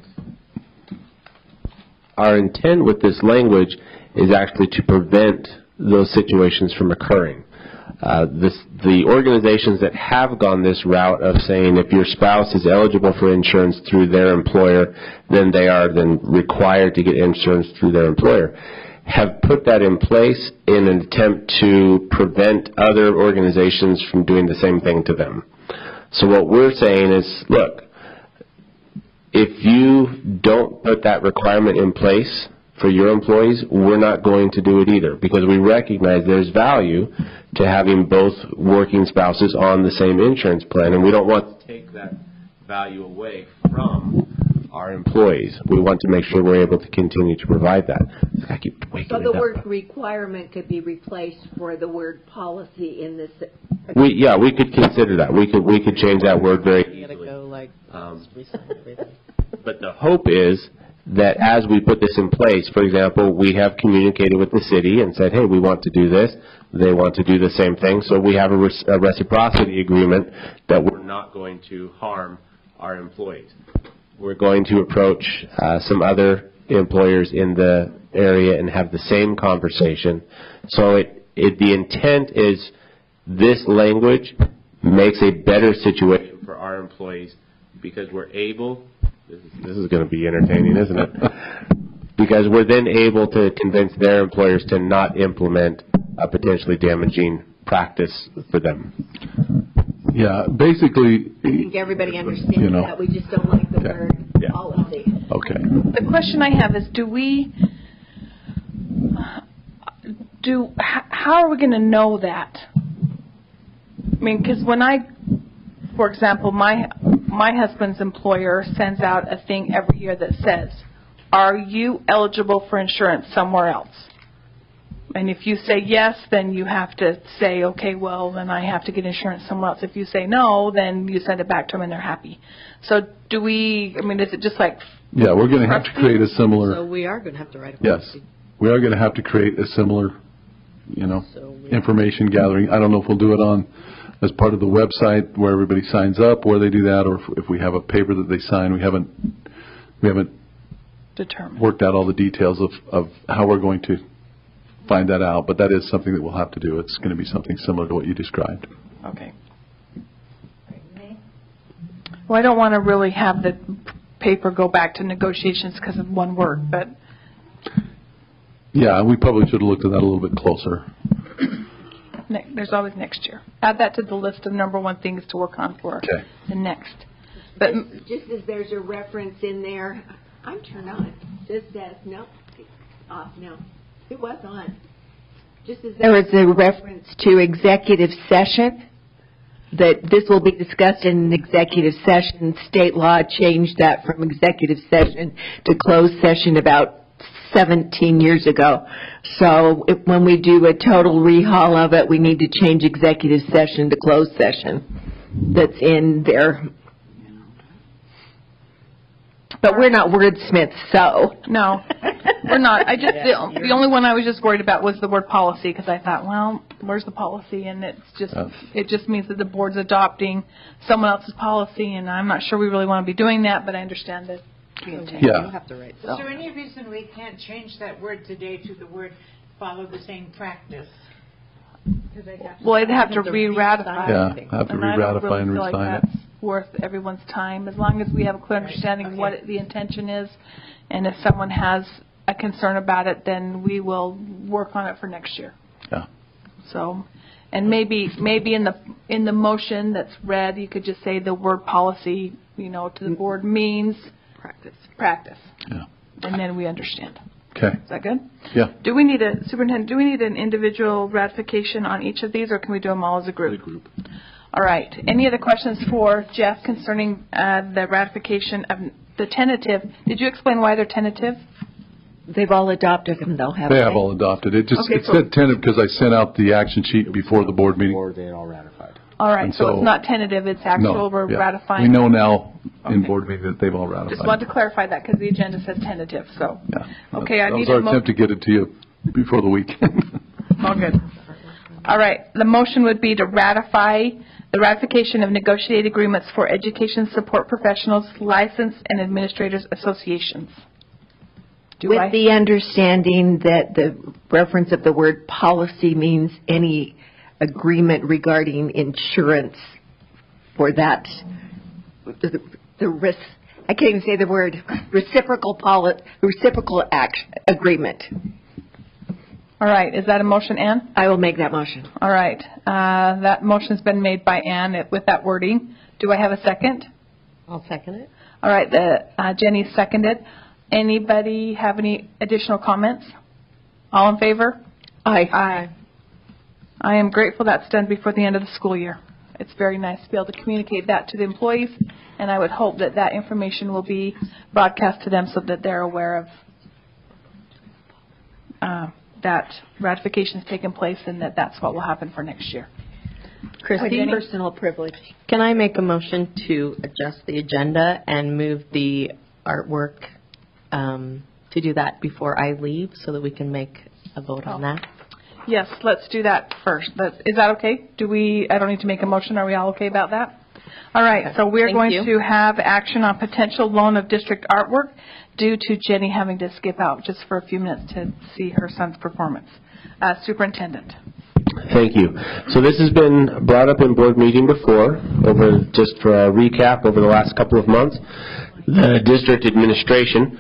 our intent with this language is actually to prevent those situations from occurring. Uh, this, the organizations that have gone this route of saying if your spouse is eligible for insurance through their employer, then they are then required to get insurance through their employer, have put that in place in an attempt to prevent other organizations from doing the same thing to them. So what we're saying is, look, if you don't put that requirement in place for your employees, we're not going to do it either, because we recognize there's value to having both working spouses on the same insurance plan, and we don't want to take that value away from our employees. We want to make sure we're able to continue to provide that. I keep waking So it the up. word requirement could be replaced for the word policy in this. We, yeah, we could consider that. We could, we could change that word very you gotta go like, Um, resign everything. But the hope is that as we put this in place, for example, we have communicated with the city and said, hey, we want to do this. They want to do the same thing. So we have a, res- a reciprocity agreement that we're not going to harm our employees. We're going to approach uh, some other employers in the area and have the same conversation. So it, it, the intent is this language makes a better situation for our employees because we're able, this is, this is going to be entertaining, isn't it? Because we're then able to convince their employers to not implement a potentially damaging practice for them. yeah, basically, I think everybody understands You know. that. We just don't like the Okay. word Yeah. policy. okay. The question I have is, do we, do, h- how are we going to know that? I mean, because when I, for example, my, my husband's employer sends out a thing every year that says, are you eligible for insurance somewhere else? And if you say yes, then you have to say, okay, well, then I have to get insurance somewhere else. If you say no, then you send it back to them and they're happy. So do we, I mean, is it just like... Yeah, we're going to have to create a similar, So we are gonna have to write a yes, policy. we are going to have to create a similar, you know, So we- information gathering. I don't know if we'll do it on, as part of the website where everybody signs up, where they do that, or if, if we have a paper that they sign. We haven't, we haven't Determined. worked out all the details of, of how we're going to find that out, but that is something that we'll have to do. It's going to be something similar to what you described. Okay. Well, I don't want to really have the paper go back to negotiations because of one word, but Yeah, we probably should have looked at that a little bit closer. ne- there's always next year. Add that to the list of number one things to work on for Okay. the next. But Just, just as there's a reference in there, I'm turned on. Just says, no, it's off now. It was on. Just as There was a reference to executive session, that this will be discussed in an executive session. State law changed that from executive session to closed session about seventeen years ago. So if, when we do a total rehaul of it, we need to change executive session to closed session. That's in there. But we're not wordsmiths, so. no, we're not. I just, the, the only one I was just worried about was the word policy because I thought, well, where's the policy? And it's just, Yeah. it just means that the board's adopting someone else's policy, and I'm not sure we really want to be doing that, but I understand that the intent. Yeah. You have to write Is there any reason we can't change that word today to the word follow the same practice? Well, they'd have to re-ratify. Yeah, have to And I don't re-ratify really and feel like re-sign it. that's worth everyone's time, as long as we have a clear understanding of what it- the intention is, and if someone has a concern about it, then we will work on it for next year. Yeah. So, and maybe, maybe in the, in the motion that's read, you could just say the word policy, you know, to the board means practice. Practice. Yeah. And then we understand. Okay. Is that good? Yeah. Do we need a, Superintendent, do we need an individual ratification on each of these, or can we do them all as a group? group. All right. Any other questions for Jeff concerning uh, the ratification of the tentative? Did you explain why they're tentative? They've all adopted them, though, haven't They they? have all adopted. It just, Okay, it so- said tentative because I sent out the action sheet before the board meeting. Or they all ratified. All right. And So, so- it's not tentative. It's actual. No. We're yeah. ratifying. We know now in Okay. board meeting that they've all ratified. Just wanted to clarify that because the agenda says tentative. So, Yeah. okay. I That need was a our mo- attempt to get it to you before the weekend. All good. All right. The motion would be to ratify the ratification of negotiated agreements for education support professionals, licensed and administrators associations. Do With I? the understanding that the reference of the word policy means any agreement regarding insurance for that, the, the risk, I can't even say the word, reciprocal poli, reciprocal act, agreement. All right. Is that a motion, Ann? I will make that motion. All right. Uh, that motion's been made by Ann with that wording. Do I have a second? I'll second it. All right. The, uh, Jenny seconded. Anybody have any additional comments? All in favor? Aye. Aye. I am grateful that's done before the end of the school year. It's very nice to be able to communicate that to the employees, and I would hope that that information will be broadcast to them so that they're aware of uh, that ratification has taken place and that that's what will happen for next year. Christy, Jenny? Personal privilege. can I make a motion to adjust the agenda and move the artwork um, to do that before I leave so that we can make a vote on that? Yes, let's do that first. That- Is that okay? Do we, I don't need to make a motion. Are we all okay about that? All right, so we're Thank going you. to have action on potential loan of district artwork due to Jenny having to skip out just for a few minutes to see her son's performance. Uh, Superintendent. Thank you. So this has been brought up in board meeting before, over, just for a recap, over the last couple of months. The district administration,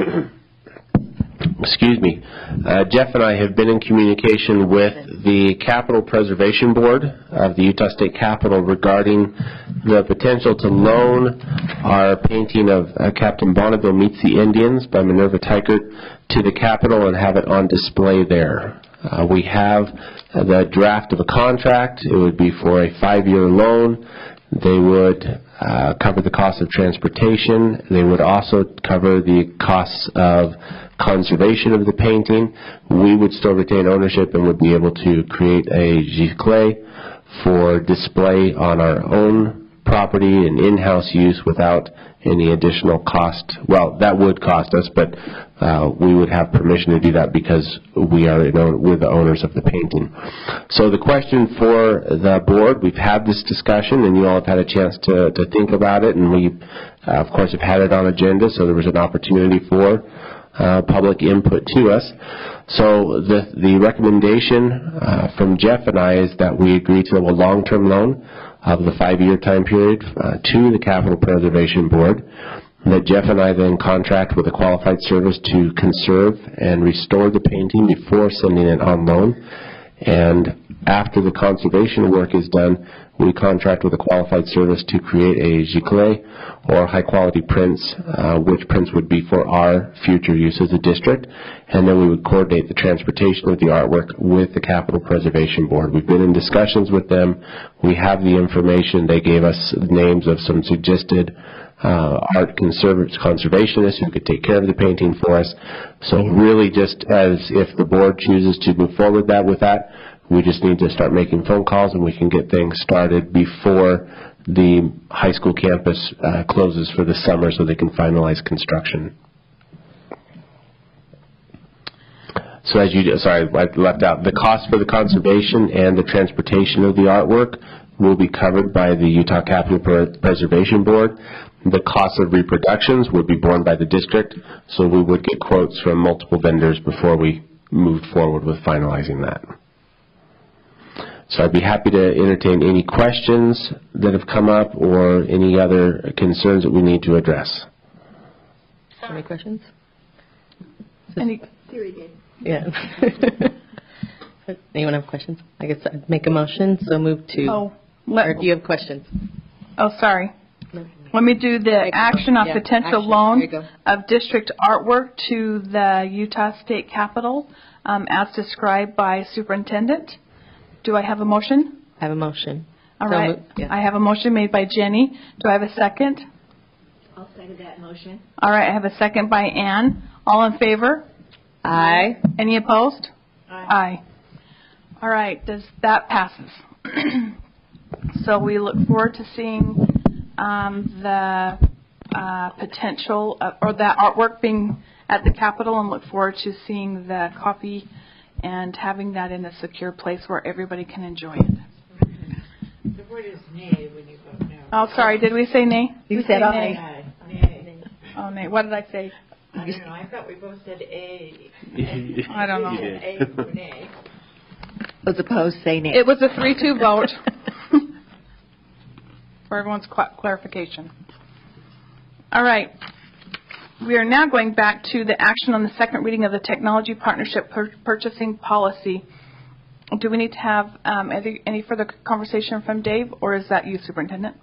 excuse me, uh, Jeff and I have been in communication with the Capital Preservation Board of the Utah State Capitol regarding the potential to loan our painting of uh, Captain Bonneville Meets the Indians by Minerva Teichert to the Capitol and have it on display there. Uh, we have uh, the draft of a contract. It would be for a five-year loan. They would uh, cover the cost of transportation. They would also cover the costs of conservation of the painting. We would still retain ownership and would be able to create a giclée for display on our own property and in-house use without any additional cost. Well, that would cost us, but uh, we would have permission to do that because we are, you know, we're the owners of the painting. So the question for the board, we've had this discussion and you all have had a chance to, to think about it, and we, uh, of course, have had it on agenda, so there was an opportunity for uh, public input to us. So the, the recommendation uh, from Jeff and I is that we agree to a long-term loan of the five-year time period uh, to the Capital Preservation Board, that Jeff and I then contract with a qualified service to conserve and restore the painting before sending it on loan. And after the conservation work is done, we contract with a qualified service to create a giclée or high-quality prints, uh, which prints would be for our future use as a district. And then we would coordinate the transportation of the artwork with the Capital Preservation Board. We've been in discussions with them. We have the information. They gave us names of some suggested uh, art conserv- conservationists who could take care of the painting for us. So really just as if the board chooses to move forward that with that, we just need to start making phone calls and we can get things started before the high school campus uh, closes for the summer so they can finalize construction. So as you, sorry, I left out, the cost for the conservation and the transportation of the artwork will be covered by the Utah Capitol Preservation Board. The cost of reproductions would be borne by the district, so we would get quotes from multiple vendors before we moved forward with finalizing that. So I'd be happy to entertain any questions that have come up or any other concerns that we need to address. Any questions? Any? Siri did. Yeah. Anyone have questions? I guess I'd make a motion, so move to... Oh, let, or do you have questions? Oh, sorry. No. Let me do the action on yeah, potential action. loan of district artwork to the Utah State Capitol um, as described by superintendent. Do I have a motion? I have a motion. All so right. Move, yeah. I have a motion made by Jenny. Do I have a second? I'll second that motion. All right. I have a second by Ann. All in favor? Aye. Any opposed? Aye. Aye. All right. Does that passes? So we look forward to seeing um, the uh, potential of, or that artwork being at the Capitol, and look forward to seeing the copy and having that in a secure place where everybody can enjoy it. The word is nay when you vote no. Oh, sorry. Did we say nay? You we said nay. Nay. Nay. Oh, nay. What did I say? I don't know. I thought we both said A. I don't know. A for nay. Those opposed say nay. It was a three two vote. For everyone's clarification. All right. We are now going back to the action on the second reading of the Technology Partnership pur Purchasing Policy. Do we need to have um, any, any further conversation from Dave, or is that you, Superintendent?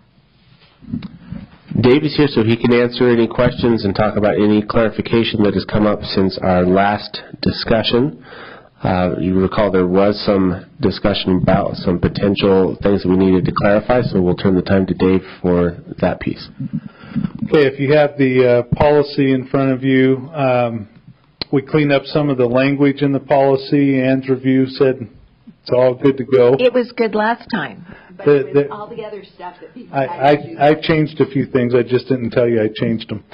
Dave is here so he can answer any questions and talk about any clarification that has come up since our last discussion. Uh, you recall there was some discussion about some potential things that we needed to clarify, so we'll turn the time to Dave for that piece. Okay, if you have the uh, policy in front of you, um, we cleaned up some of the language in the policy. Ann's review said it's all good to go. It was good last time. But The- it was the- all the other stuff that people I, had to do. I, I changed a few things. I just didn't tell you I changed them.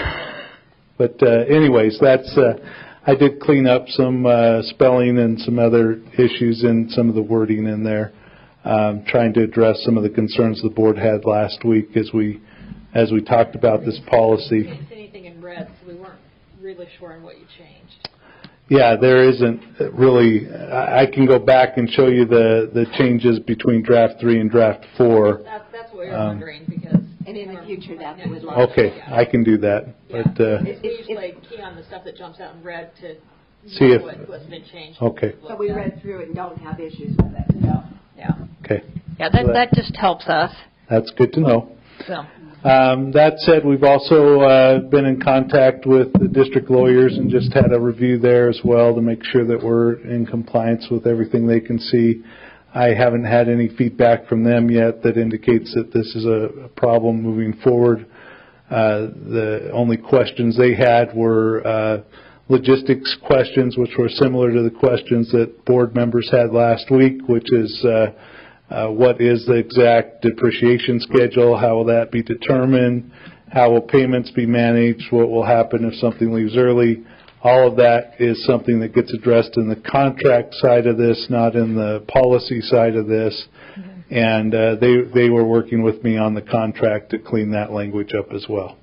But uh, anyways, that's uh, I did clean up some uh, spelling and some other issues in some of the wording in there, um, trying to address some of the concerns the board had last week as we as we talked about this policy. We didn't see anything in red, so we weren't really sure on what you changed. Yeah, there isn't really. I I can go back and show you the the changes between draft three and draft four. That's, that's what we were Um, wondering, because... And in the future, that's what we'd like. Okay, I can do that. Yeah. But uh, It's- we usually key on the stuff that jumps out in red to See know if- what, what's been changed. Okay. So we read through it and don't have issues with it. So. Yeah. okay, Yeah, that, So that- that just helps us. that's good to know. So. Um, that said, we've also uh, been in contact with the district lawyers and just had a review there as well to make sure that we're in compliance with everything they can see. I haven't had any feedback from them yet that indicates that this is a, a problem moving forward. Uh, the only questions they had were uh, logistics questions, which were similar to the questions that board members had last week, which is uh, uh, what is the exact depreciation schedule, how will that be determined, how will payments be managed, what will happen if something leaves early. All of that is something that gets addressed in the contract side of this, not in the policy side of this. And uh, they they were working with me on the contract to clean that language up as well.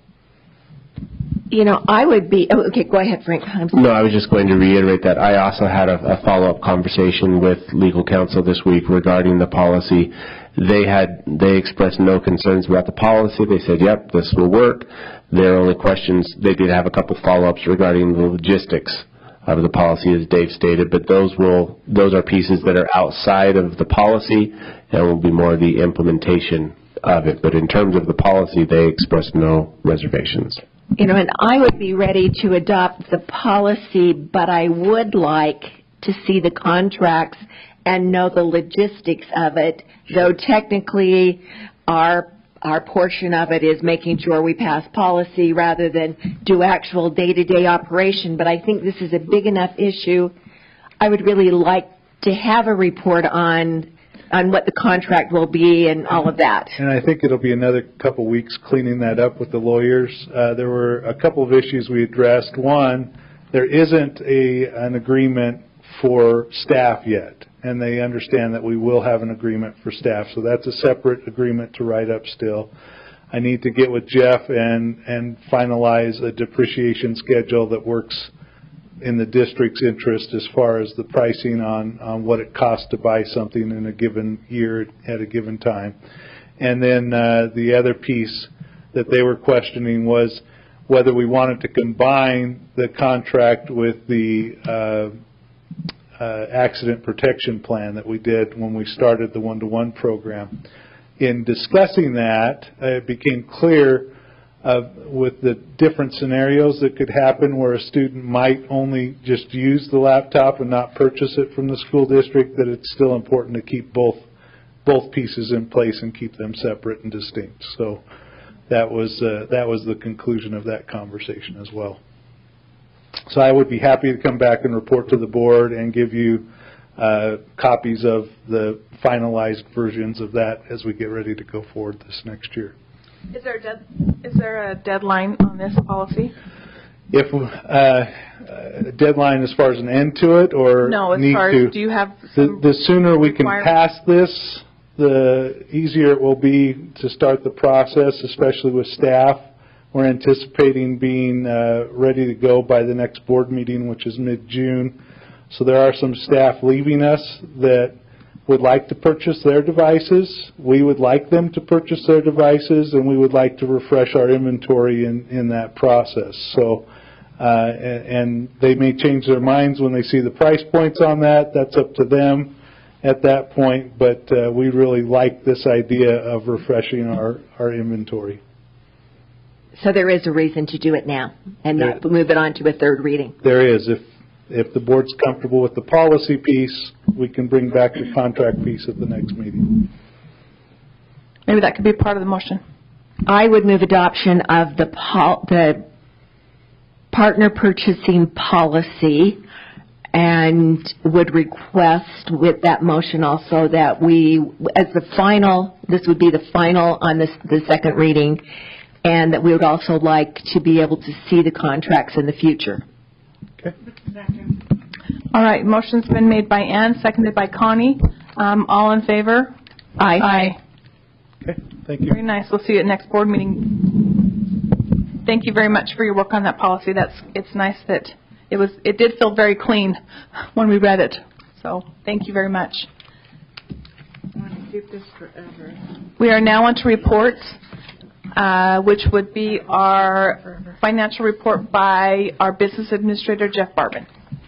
You know, I would be, oh, okay, go ahead, Frank. I'm sorry. No, I was just going to reiterate that I also had a, a follow-up conversation with legal counsel this week regarding the policy. They had, they expressed no concerns about the policy. They said, yep, this will work. Their only questions, they did have a couple follow-ups regarding the logistics of the policy, as Dave stated, but those will, those are pieces that are outside of the policy and will be more the implementation of it. But in terms of the policy, they expressed no reservations. You know, and I would be ready to adopt the policy, but I would like to see the contracts and know the logistics of it, though technically our our portion of it is making sure we pass policy rather than do actual day-to-day operation. But I think this is a big enough issue. I would really like to have a report on on what the contract will be and all of that. And I think it'll be another couple weeks cleaning that up with the lawyers. Uh, there were a couple of issues we addressed. One, there isn't a, an agreement for staff yet, and they understand that we will have an agreement for staff. So that's a separate agreement to write up still. I need to get with Jeff and, and finalize a depreciation schedule that works in the district's interest as far as the pricing on, on what it costs to buy something in a given year at a given time. And then uh, the other piece that they were questioning was whether we wanted to combine the contract with the uh, uh, accident protection plan that we did when we started the one-to-one program. In discussing that, uh, it became clear uh, with the different scenarios that could happen where a student might only just use the laptop and not purchase it from the school district, that it's still important to keep both both pieces in place and keep them separate and distinct. So that was uh, that was the conclusion of that conversation as well. So I would be happy to come back and report to the board and give you uh, copies of the finalized versions of that as we get ready to go forward this next year. Is there a, dead, is there a deadline on this policy? If uh, a deadline as far as an end to it, or no, as need far to, as do you have the, the sooner we can pass this, the easier it will be to start the process, especially with staff. We're anticipating being uh, ready to go by the next board meeting, which is mid-June. So there are some staff leaving us that would like to purchase their devices. We would like them to purchase their devices, and we would like to refresh our inventory in, in that process. So, uh, and, and they may change their minds when they see the price points on that. That's up to them at that point, but uh, we really like this idea of refreshing our, our inventory. So there is a reason to do it now and not move it on to a third reading. There is. If If the board's comfortable with the policy piece, we can bring back the contract piece at the next meeting. Maybe that could be part of the motion. I would move adoption of the pol- the partner purchasing policy, and would request with that motion also that we, as the final, this would be the final on this, the second reading, and that we would also like to be able to see the contracts in the future. Okay. All right. Motion's been made by Ann, seconded by Connie. Um, all in favor? Aye. Aye. Okay. Thank you. Very nice. We'll see you at next board meeting. Thank you very much for your work on that policy. That's it's nice that it was. It did feel very clean when we read it. So thank you very much. I want to keep this forever. We are now on to reports, uh, which would be our financial report by our business administrator, Jeff Barbin.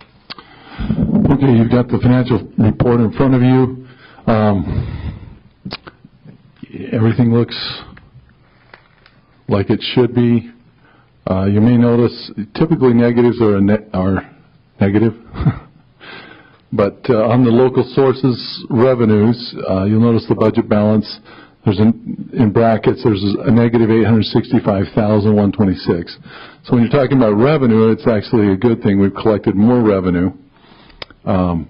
Okay, you've got the financial report in front of you. Um, everything looks like it should be. Uh, you may notice typically negatives are, a ne are negative. But uh, on the local sources revenues, uh, you'll notice the budget balance. There's an, in brackets, there's a negative eight hundred sixty-five thousand one hundred twenty-six. So when you're talking about revenue, it's actually a good thing. We've collected more revenue. Um,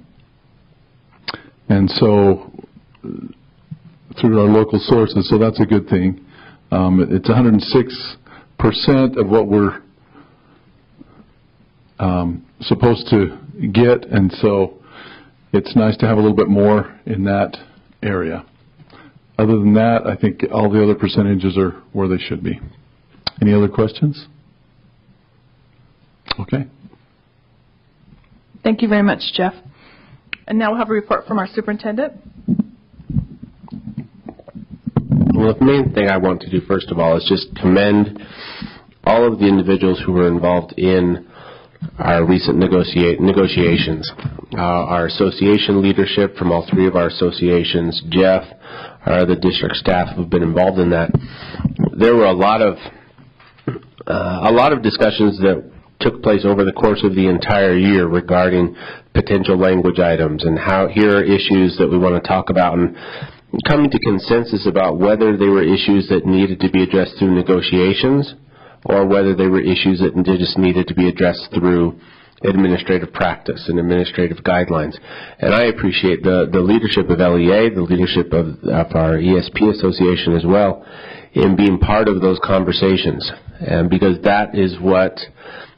and so through our local sources, so that's a good thing. Um, it's one hundred six percent of what we're um, supposed to get, and so it's nice to have a little bit more in that area. Other than that, I think all the other percentages are where they should be. Any other questions? Okay. Thank you very much, Jeff. And now we'll have a report from our superintendent. Well, the main thing I want to do, first of all, is just commend all of the individuals who were involved in our recent negotiate, negotiations. Uh, our association leadership from all three of our associations, Jeff, our other district staff who have been involved in that. There were a lot of uh, a lot of discussions that took place over the course of the entire year regarding potential language items and how here are issues that we want to talk about, and coming to consensus about whether they were issues that needed to be addressed through negotiations or whether they were issues that just needed to be addressed through administrative practice and administrative guidelines. And I appreciate the, the leadership of L E A, the leadership of, of our E S P association as well, in being part of those conversations. And because that is what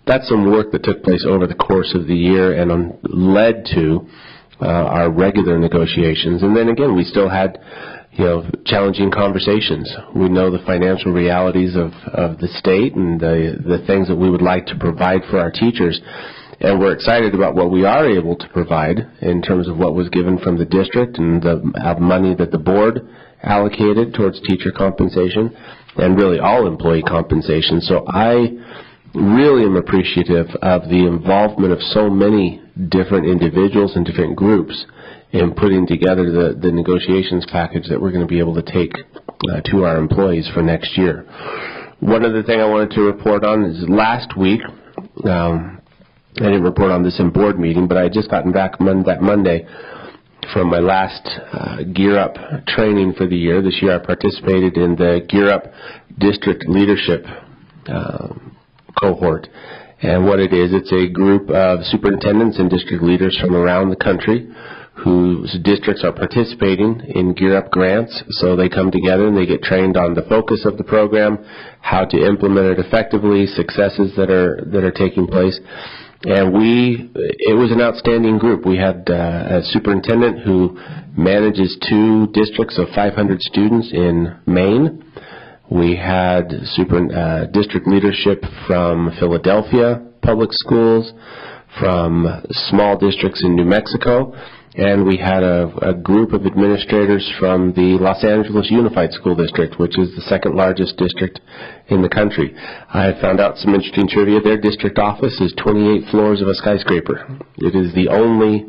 that's some work that took place over the course of the year and um, led to uh, our regular negotiations. And then again, we still had, you know, challenging conversations. We know the financial realities of, of the state and the, the things that we would like to provide for our teachers. And we're excited about what we are able to provide in terms of what was given from the district and the uh, money that the board allocated towards teacher compensation and really all employee compensation. So I really am appreciative of the involvement of so many different individuals and different groups in putting together the, the negotiations package that we're going to be able to take uh, to our employees for next year. One other thing I wanted to report on is last week, um, I didn't report on this in board meeting, but I had just gotten back mon- that Monday from my last uh, Gear Up training for the year. This year I participated in the Gear Up District Leadership uh, cohort. And what it is, it's a group of superintendents and district leaders from around the country whose districts are participating in Gear Up grants. So they come together and they get trained on the focus of the program, how to implement it effectively, successes that are that are taking place. And we, it was an outstanding group. We had uh, a superintendent who manages two districts of five hundred students in Maine. We had super, uh, district leadership from Philadelphia Public Schools, from small districts in New Mexico, and we had a, a group of administrators from the Los Angeles Unified School District, which is the second largest district in the country. I found out some interesting trivia. Their district office is twenty-eight floors of a skyscraper. It is the only,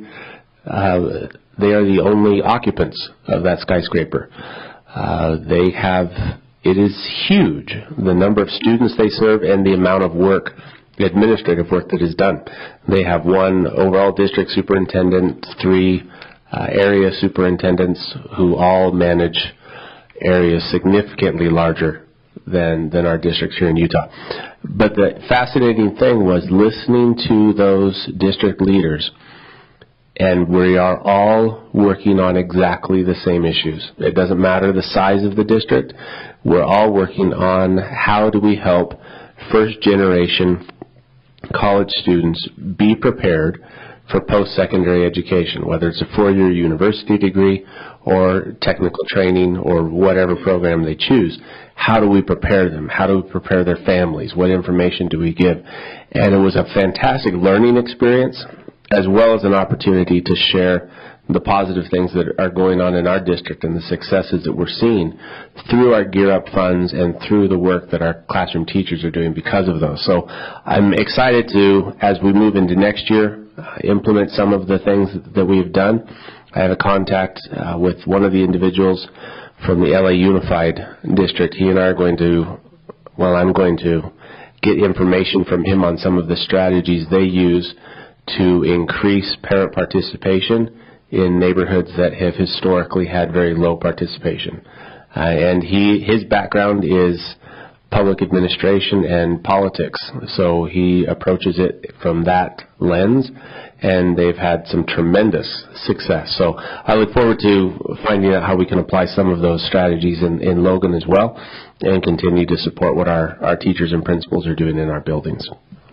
uh, they are the only occupants of that skyscraper. Uh, they have, it is huge, the number of students they serve and the amount of work, the administrative work that is done. They have one overall district superintendent, three uh, area superintendents who all manage areas significantly larger than, than our districts here in Utah. But the fascinating thing was listening to those district leaders, and we are all working on exactly the same issues. It doesn't matter the size of the district. We're all working on how do we help first generation college students be prepared for post-secondary education, whether it's a four-year university degree or technical training or whatever program they choose. How do we prepare them? How do we prepare their families? What information do we give? And it was a fantastic learning experience, as well as an opportunity to share the positive things that are going on in our district and the successes that we're seeing through our Gear Up funds and through the work that our classroom teachers are doing because of those. So I'm excited to, as we move into next year, uh, implement some of the things that we've done. I have a contact uh, with one of the individuals from the L A Unified District. He and I are going to, well, I'm going to get information from him on some of the strategies they use to increase parent participation in neighborhoods that have historically had very low participation. Uh, and he, his background is public administration and politics, so he approaches it from that lens, and they've had some tremendous success. So I look forward to finding out how we can apply some of those strategies in, in Logan as well, and continue to support what our, our teachers and principals are doing in our buildings.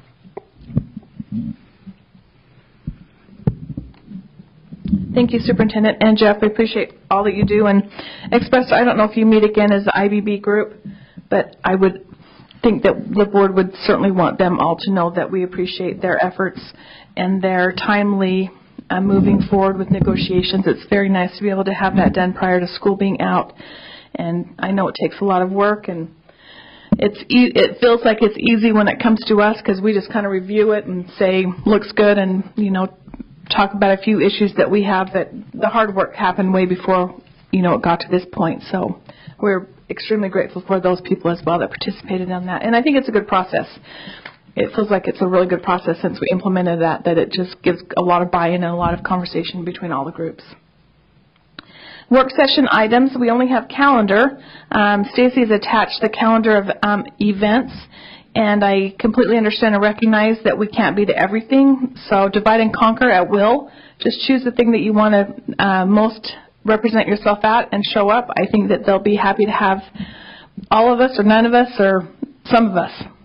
Thank you, Superintendent. And Jeff, we appreciate all that you do and express, I don't know if you meet again as the I B B group, but I would think that the board would certainly want them all to know that we appreciate their efforts and their timely uh, moving forward with negotiations. It's very nice to be able to have that done prior to school being out. And I know it takes a lot of work, and it's e- it feels like it's easy when it comes to us because we just kind of review it and say, looks good, and, you know, talk about a few issues that we have, that the hard work happened way before, you know, it got to this point. So we're extremely grateful for those people as well that participated in that. And I think it's a good process. It feels like it's a really good process since we implemented that, that it just gives a lot of buy-in and a lot of conversation between all the groups. Work session items, we only have calendar. Um, Stacy has attached the calendar of um, events. And I completely understand and recognize that we can't be to everything. So divide and conquer at will. Just choose the thing that you want to uh, most represent yourself at and show up. I think that they'll be happy to have all of us or none of us or some of us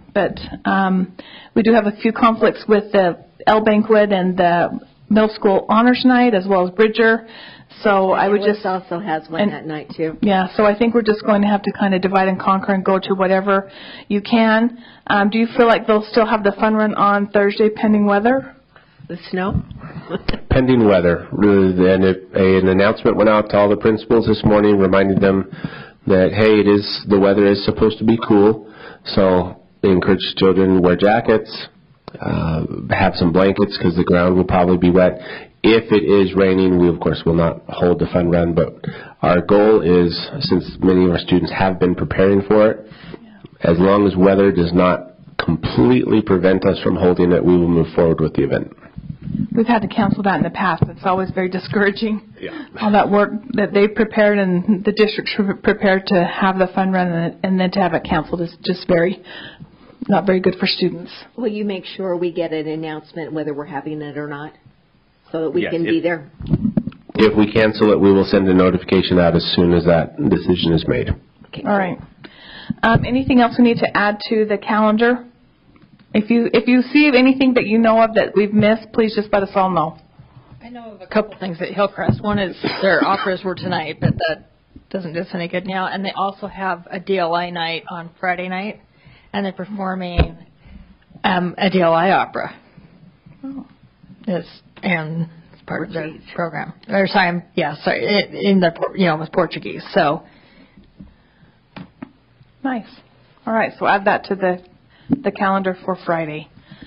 but um, we do have a few conflicts with the L banquet and the middle school honors night, as well as Bridger. So I would just also has one and, that night too. Yeah, so I think we're just going to have to kind of divide and conquer and go to whatever you can. Um, do you feel like they'll still have the fun run on Thursday pending weather? The snow? Pending weather. And it, an announcement went out to all the principals this morning reminding them that, hey, it is the weather is supposed to be cool. So they encourage children to wear jackets, uh, have some blankets because the ground will probably be wet. If it is raining, we, of course, will not hold the fun run, but our goal is, since many of our students have been preparing for it, as long as weather does not completely prevent us from holding it, we will move forward with the event. We've had to cancel that in the past. It's always very discouraging. Yeah. All that work that they prepared and the districts prepared to have the fun run and, and then to have it canceled is just very, not very good for students. Will you make sure we get an announcement whether we're having it or not, so that we Yes, can if, be there? If we cancel it, we will send a notification out as soon as that decision is made. Okay. All right. Um, anything else we need to add to the calendar? If you if you see anything that you know of that we've missed, please just let us all know. I know of a couple things at Hillcrest. One is their operas were tonight, but that doesn't do us any good now. And they also have a D L I night on Friday night, and they're performing um, a D L I opera. Oh. It's, and it's part of their program. Or sorry, yeah, sorry, in, in the, you know, with Portuguese. So nice. All right, so add that to the the calendar for Friday.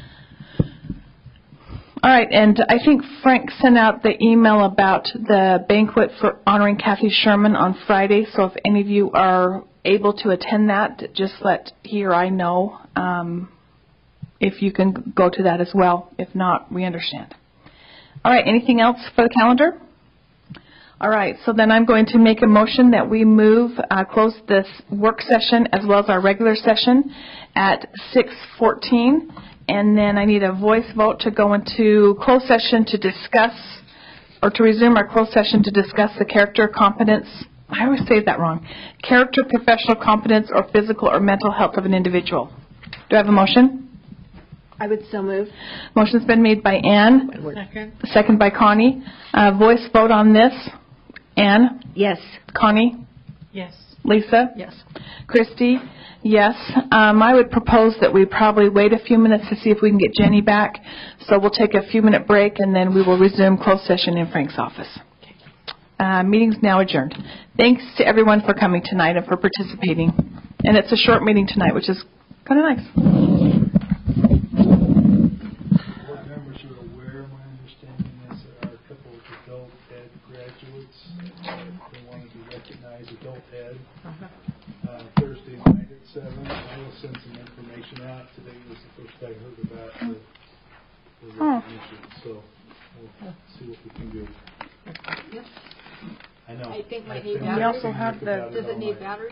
All right, and I think Frank sent out the email about the banquet for honoring Kathy Sherman on Friday. So if any of you are able to attend that, just let he or I know um, if you can go to that as well. If not, we understand. All right, anything else for the calendar? All right, so then I'm going to make a motion that we move, uh, close this work session as well as our regular session at six fourteen. And then I need a voice vote to go into closed session to discuss, or to resume our closed session to discuss the character, competence, I always say that wrong, character, professional competence, or physical or mental health of an individual. Do I have a motion? I would so move. Motion's been made by Ann. Second. Second by Connie. Uh, voice vote on this. Ann? Yes. Connie? yes. Lisa? Yes. Christy? Yes. Um, I would propose that we probably wait a few minutes to see if we can get Jenny back. So we'll take a few minute break and then we will resume closed session in Frank's office. Uh, meeting's now adjourned. Thanks to everyone for coming tonight and for participating. And it's a short meeting tonight, which is kind of nice. Board members are aware, my understanding is there are a couple of adult ed graduates uh, that want to be recognized adult ed. Uh-huh. Uh, Thursday night at seven. I will send some information out. Today was the first I heard about the, the Oh. recognition, so we'll see what we can do. Yep. I know. I think my I've new been battery- We also have thinking the- about Does it all need night. battery?